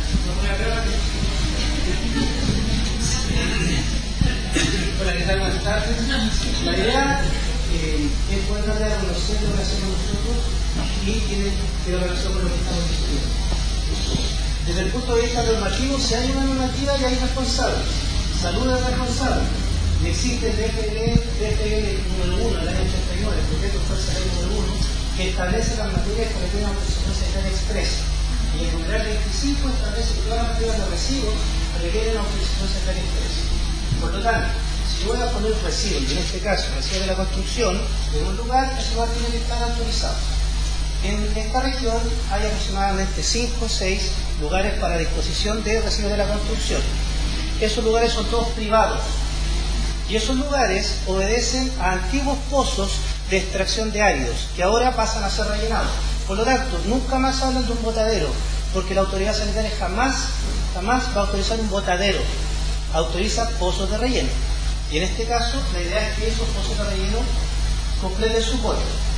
Hola, ¿qué tal? Buenas tardes. La idea es poder darle a conocer lo que hacemos nosotros y tiene relación con lo que estamos discutiendo. Desde el punto de vista normativo, si hay una normativa y hay responsables. Salud es responsable. Y existe el DFL número 1, el año 89, el decreto fuerza ley número 1, que establece las materias para que una autorización sanitaria expresa. Y el numeral 25 establece que todas las materias de residuos requieren una autorización sanitaria expresa. Por lo tanto, si yo voy a poner residuos, y en este caso residuos de la construcción, en un lugar, ese lugar tiene que estar autorizado. En esta región hay aproximadamente 5 o 6 lugares para disposición de residuos de la construcción. Esos lugares son todos privados. Y esos lugares obedecen a antiguos pozos de extracción de áridos, que ahora pasan a ser rellenados. Por lo tanto, nunca más hablan de un botadero, porque la autoridad sanitaria jamás va a autorizar un botadero. Autoriza pozos de relleno. Y en este caso, la idea es que esos pozos de relleno completen su cuota.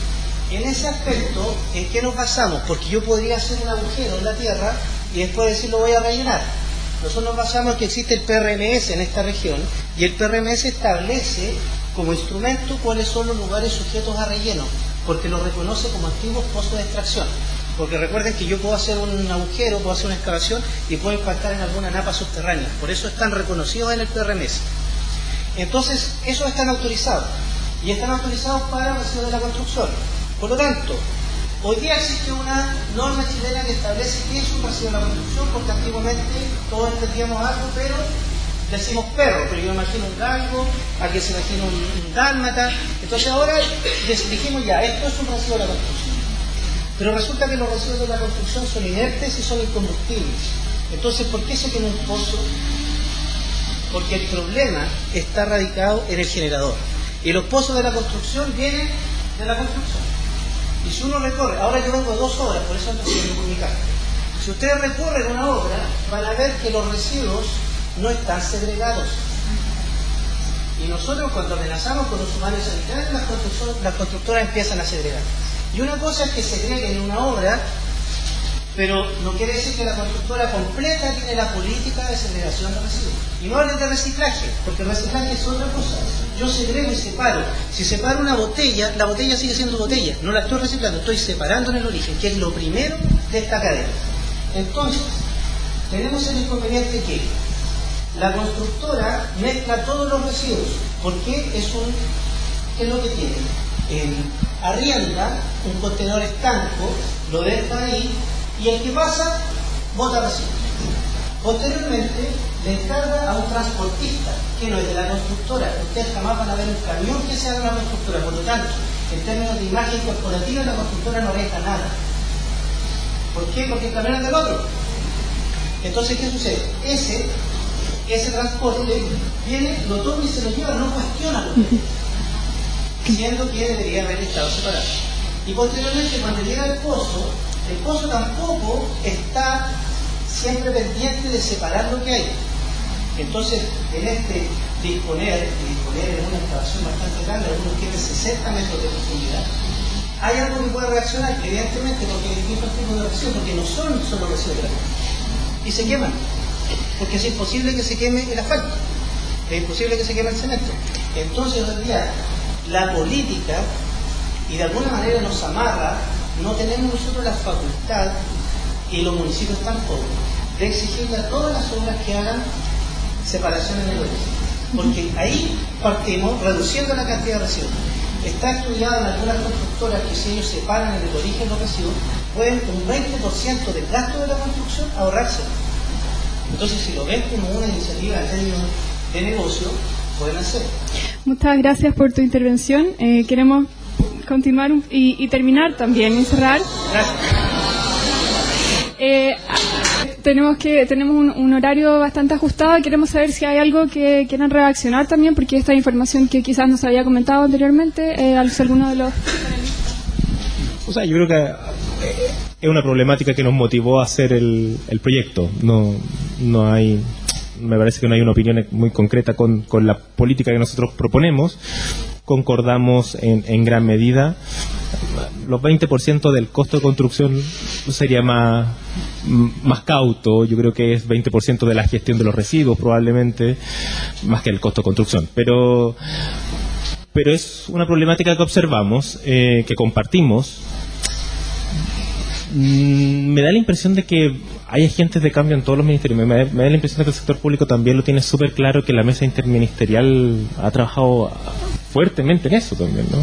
En ese aspecto, ¿en qué nos basamos? Porque yo podría hacer un agujero en la tierra y después decir lo voy a rellenar. Nosotros nos basamos en que existe el PRMS en esta región y el PRMS establece como instrumento cuáles son los lugares sujetos a relleno, porque lo reconoce como antiguos pozos de extracción. Porque recuerden que yo puedo hacer un agujero, puedo hacer una excavación y puedo impactar en alguna napa subterránea. Por eso están reconocidos en el PRMS. Entonces, esos están autorizados. Y están autorizados para residuos de la construcción. Por lo tanto, hoy día existe una norma chilena que establece qué es un residuo de la construcción, porque antiguamente todos entendíamos algo, pero decimos perro, pero yo imagino un galgo, aquí se imagina un dálmata. Entonces ahora dijimos ya, esto es un residuo de la construcción. Pero resulta que los residuos de la construcción son inertes y son incombustibles. Entonces, ¿por qué se quema un pozo? Porque el problema está radicado en el generador. Y los pozos de la construcción vienen de la construcción. Y si uno recorre, ahora yo vengo 2 horas, por eso antes de comunicar. Si ustedes recorren una obra, van a ver que los residuos no están segregados. Y nosotros cuando amenazamos con los humanos sanitarios, las constructoras empiezan a segregar. Y una cosa es que segreguen en una obra, pero no quiere decir que la constructora completa tiene la política de segregación de residuos. Y no hablen de reciclaje, porque el reciclaje es otra cosa. Yo segrego y separo. Si separo una botella, la botella sigue siendo botella. No la estoy reciclando, estoy separando en el origen, que es lo primero de esta cadena. Entonces, tenemos el inconveniente que la constructora mezcla todos los residuos. ¿Por qué? ¿Qué es lo que tiene? Arrienda un contenedor estanco, lo deja ahí, y el que pasa, bota residuos. Posteriormente, le encarga a un transportista, que no es de la constructora. Ustedes jamás van a ver un camión que sea de la constructora, por lo tanto, en términos de imagen corporativa, la constructora no deja nada. ¿Por qué? Porque el camión es del otro. Entonces, ¿qué sucede? Ese transporte viene, lo toma y se lo lleva, no cuestiona lo que es, siendo que debería haber estado separado. Y posteriormente, cuando llega el pozo tampoco está siempre pendiente de separar lo que hay. Entonces, en este disponer en una excavación bastante grande, algunos tienen 60 metros de profundidad, hay algo que puede reaccionar, evidentemente, porque hay distintos tipos de reacción, porque no son solo residuos de la construcción, y se queman, porque es imposible que se queme el asfalto, es imposible que se queme el cemento. Entonces, en realidad, la política, y de alguna manera nos amarra, no tenemos nosotros la facultad, y los municipios tampoco, de exigirle a todas las obras que hagan separación en el origen. Porque ahí partimos reduciendo la cantidad de residuos. Está estudiado en algunas constructoras que si ellos separan en el origen los residuos, pueden un 20% del gasto de la construcción ahorrarse. Entonces, si lo ven como una iniciativa en términos de negocio, pueden hacerlo. Muchas gracias por tu intervención. Queremos continuar y terminar también, y cerrar. Gracias. Tenemos un horario bastante ajustado. Queremos saber si hay algo que quieran reaccionar también, porque esta información que quizás nos había comentado anteriormente, alguno de los... O sea, yo creo que es una problemática que nos motivó a hacer el proyecto. No hay, me parece que no hay una opinión muy concreta con la política que nosotros proponemos. Concordamos en gran medida. Los 20% del costo de construcción sería más cauto. Yo creo que es 20% de la gestión de los residuos probablemente, más que el costo de construcción. Pero es una problemática que observamos, que compartimos. Me da la impresión de que hay agentes de cambio en todos los ministerios. Me da la impresión de que el sector público también lo tiene súper claro, que la mesa interministerial ha trabajado fuertemente en eso también, ¿no?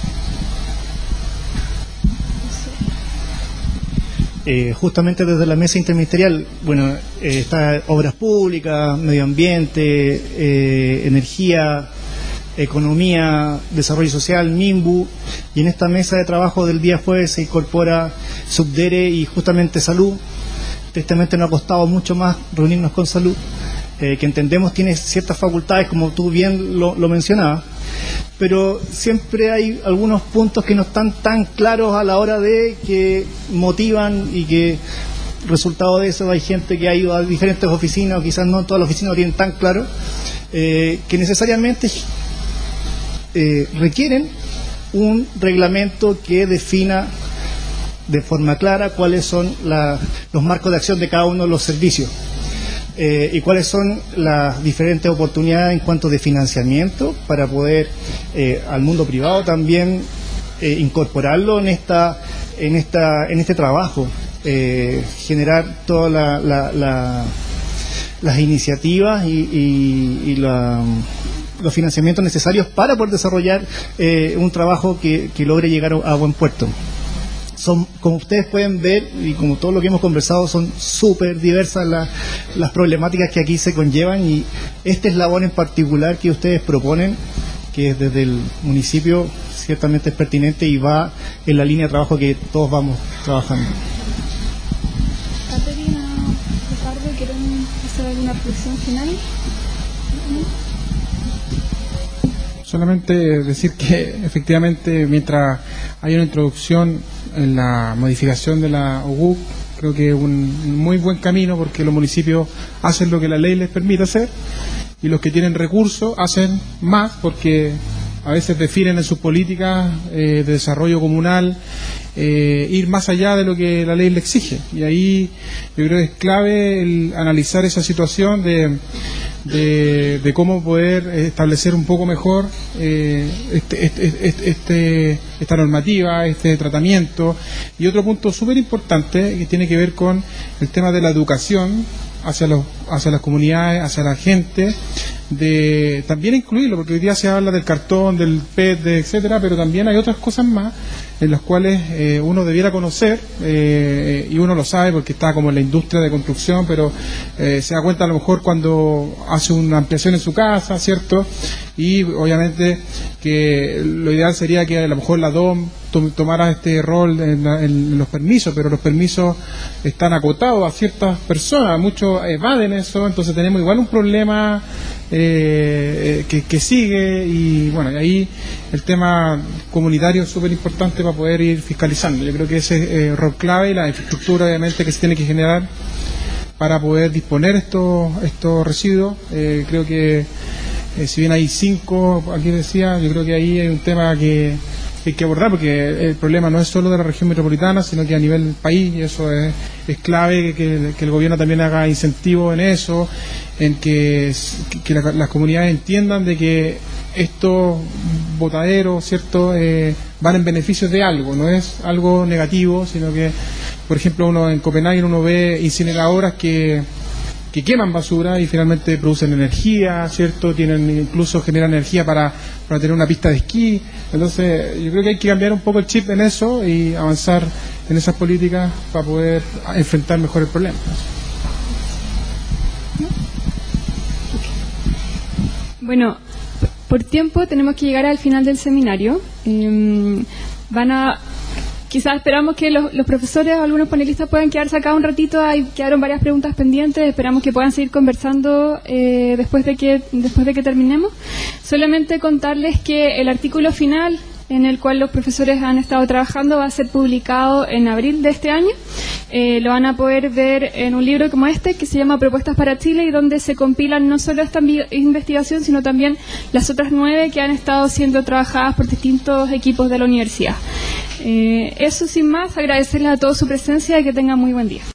Justamente desde la mesa interministerial, bueno, está obras públicas, medio ambiente, energía, economía, desarrollo social, MIMBU, y en esta mesa de trabajo del día jueves se incorpora Subdere y justamente Salud. Tristemente nos ha costado mucho más reunirnos con Salud, que entendemos tiene ciertas facultades, como tú bien lo mencionabas, pero siempre hay algunos puntos que no están tan claros a la hora de que motivan, y que resultado de eso hay gente que ha ido a diferentes oficinas, o quizás no todas las oficinas lo tienen tan claro, que necesariamente requieren un reglamento que defina de forma clara cuáles son los marcos de acción de cada uno de los servicios y cuáles son las diferentes oportunidades en cuanto de financiamiento para poder al mundo privado también incorporarlo en este trabajo, generar todas las iniciativas y los financiamientos necesarios para poder desarrollar un trabajo que logre llegar a buen puerto. Como ustedes pueden ver, y como todo lo que hemos conversado, son súper diversas las problemáticas que aquí se conllevan, y este eslabón en particular que ustedes proponen, que desde el municipio ciertamente es pertinente y va en la línea de trabajo que todos vamos trabajando. Caterina, Ricardo, ¿quieren hacer alguna reflexión final? Solamente decir que efectivamente, mientras hay una introducción en la modificación de la OGUC, creo que es un muy buen camino, porque los municipios hacen lo que la ley les permite hacer, y los que tienen recursos hacen más, porque a veces definen en sus políticas de desarrollo comunal ir más allá de lo que la ley le exige. Y ahí yo creo que es clave el analizar esa situación de cómo poder establecer un poco mejor esta normativa, este tratamiento. Y otro punto súper importante que tiene que ver con el tema de la educación hacia las comunidades, hacia la gente, de también incluirlo, porque hoy día se habla del cartón, del PET, etcétera, pero también hay otras cosas más en las cuales uno debiera conocer, y uno lo sabe porque está como en la industria de construcción, pero se da cuenta a lo mejor cuando hace una ampliación en su casa, ¿cierto? Y obviamente que lo ideal sería que a lo mejor la DOM tomara este rol en los permisos, pero los permisos están acotados a ciertas personas, muchos evaden eso, entonces tenemos igual un problema que sigue, y bueno, y ahí el tema comunitario es súper importante para poder ir fiscalizando. Yo creo que ese es rol clave, y la infraestructura obviamente que se tiene que generar para poder disponer estos residuos. Creo que si bien hay 5, aquí decía, yo creo que ahí hay un tema que hay que abordar, porque el problema no es solo de la región metropolitana, sino que a nivel país, y eso es clave que el gobierno también haga incentivo en eso, en que las comunidades entiendan de que estos botaderos, ¿cierto?, van en beneficio de algo, no es algo negativo, sino que, por ejemplo, uno en Copenhague uno ve incineradoras que queman basura y finalmente producen energía, ¿cierto? Incluso generan energía para tener una pista de esquí. Entonces, yo creo que hay que cambiar un poco el chip en eso y avanzar en esas políticas para poder enfrentar mejor el problema. Bueno, por tiempo tenemos que llegar al final del seminario. Quizás esperamos que los profesores o algunos panelistas puedan quedarse acá un ratito. Quedaron varias preguntas pendientes. Esperamos que puedan seguir conversando después de que terminemos. Solamente contarles que el artículo final en el cual los profesores han estado trabajando va a ser publicado en abril de este año. Lo van a poder ver en un libro como este, que se llama Propuestas para Chile, y donde se compilan no solo esta investigación, sino también las otras 9 que han estado siendo trabajadas por distintos equipos de la universidad. Eso sin más, agradecerles a todos su presencia y que tengan muy buen día.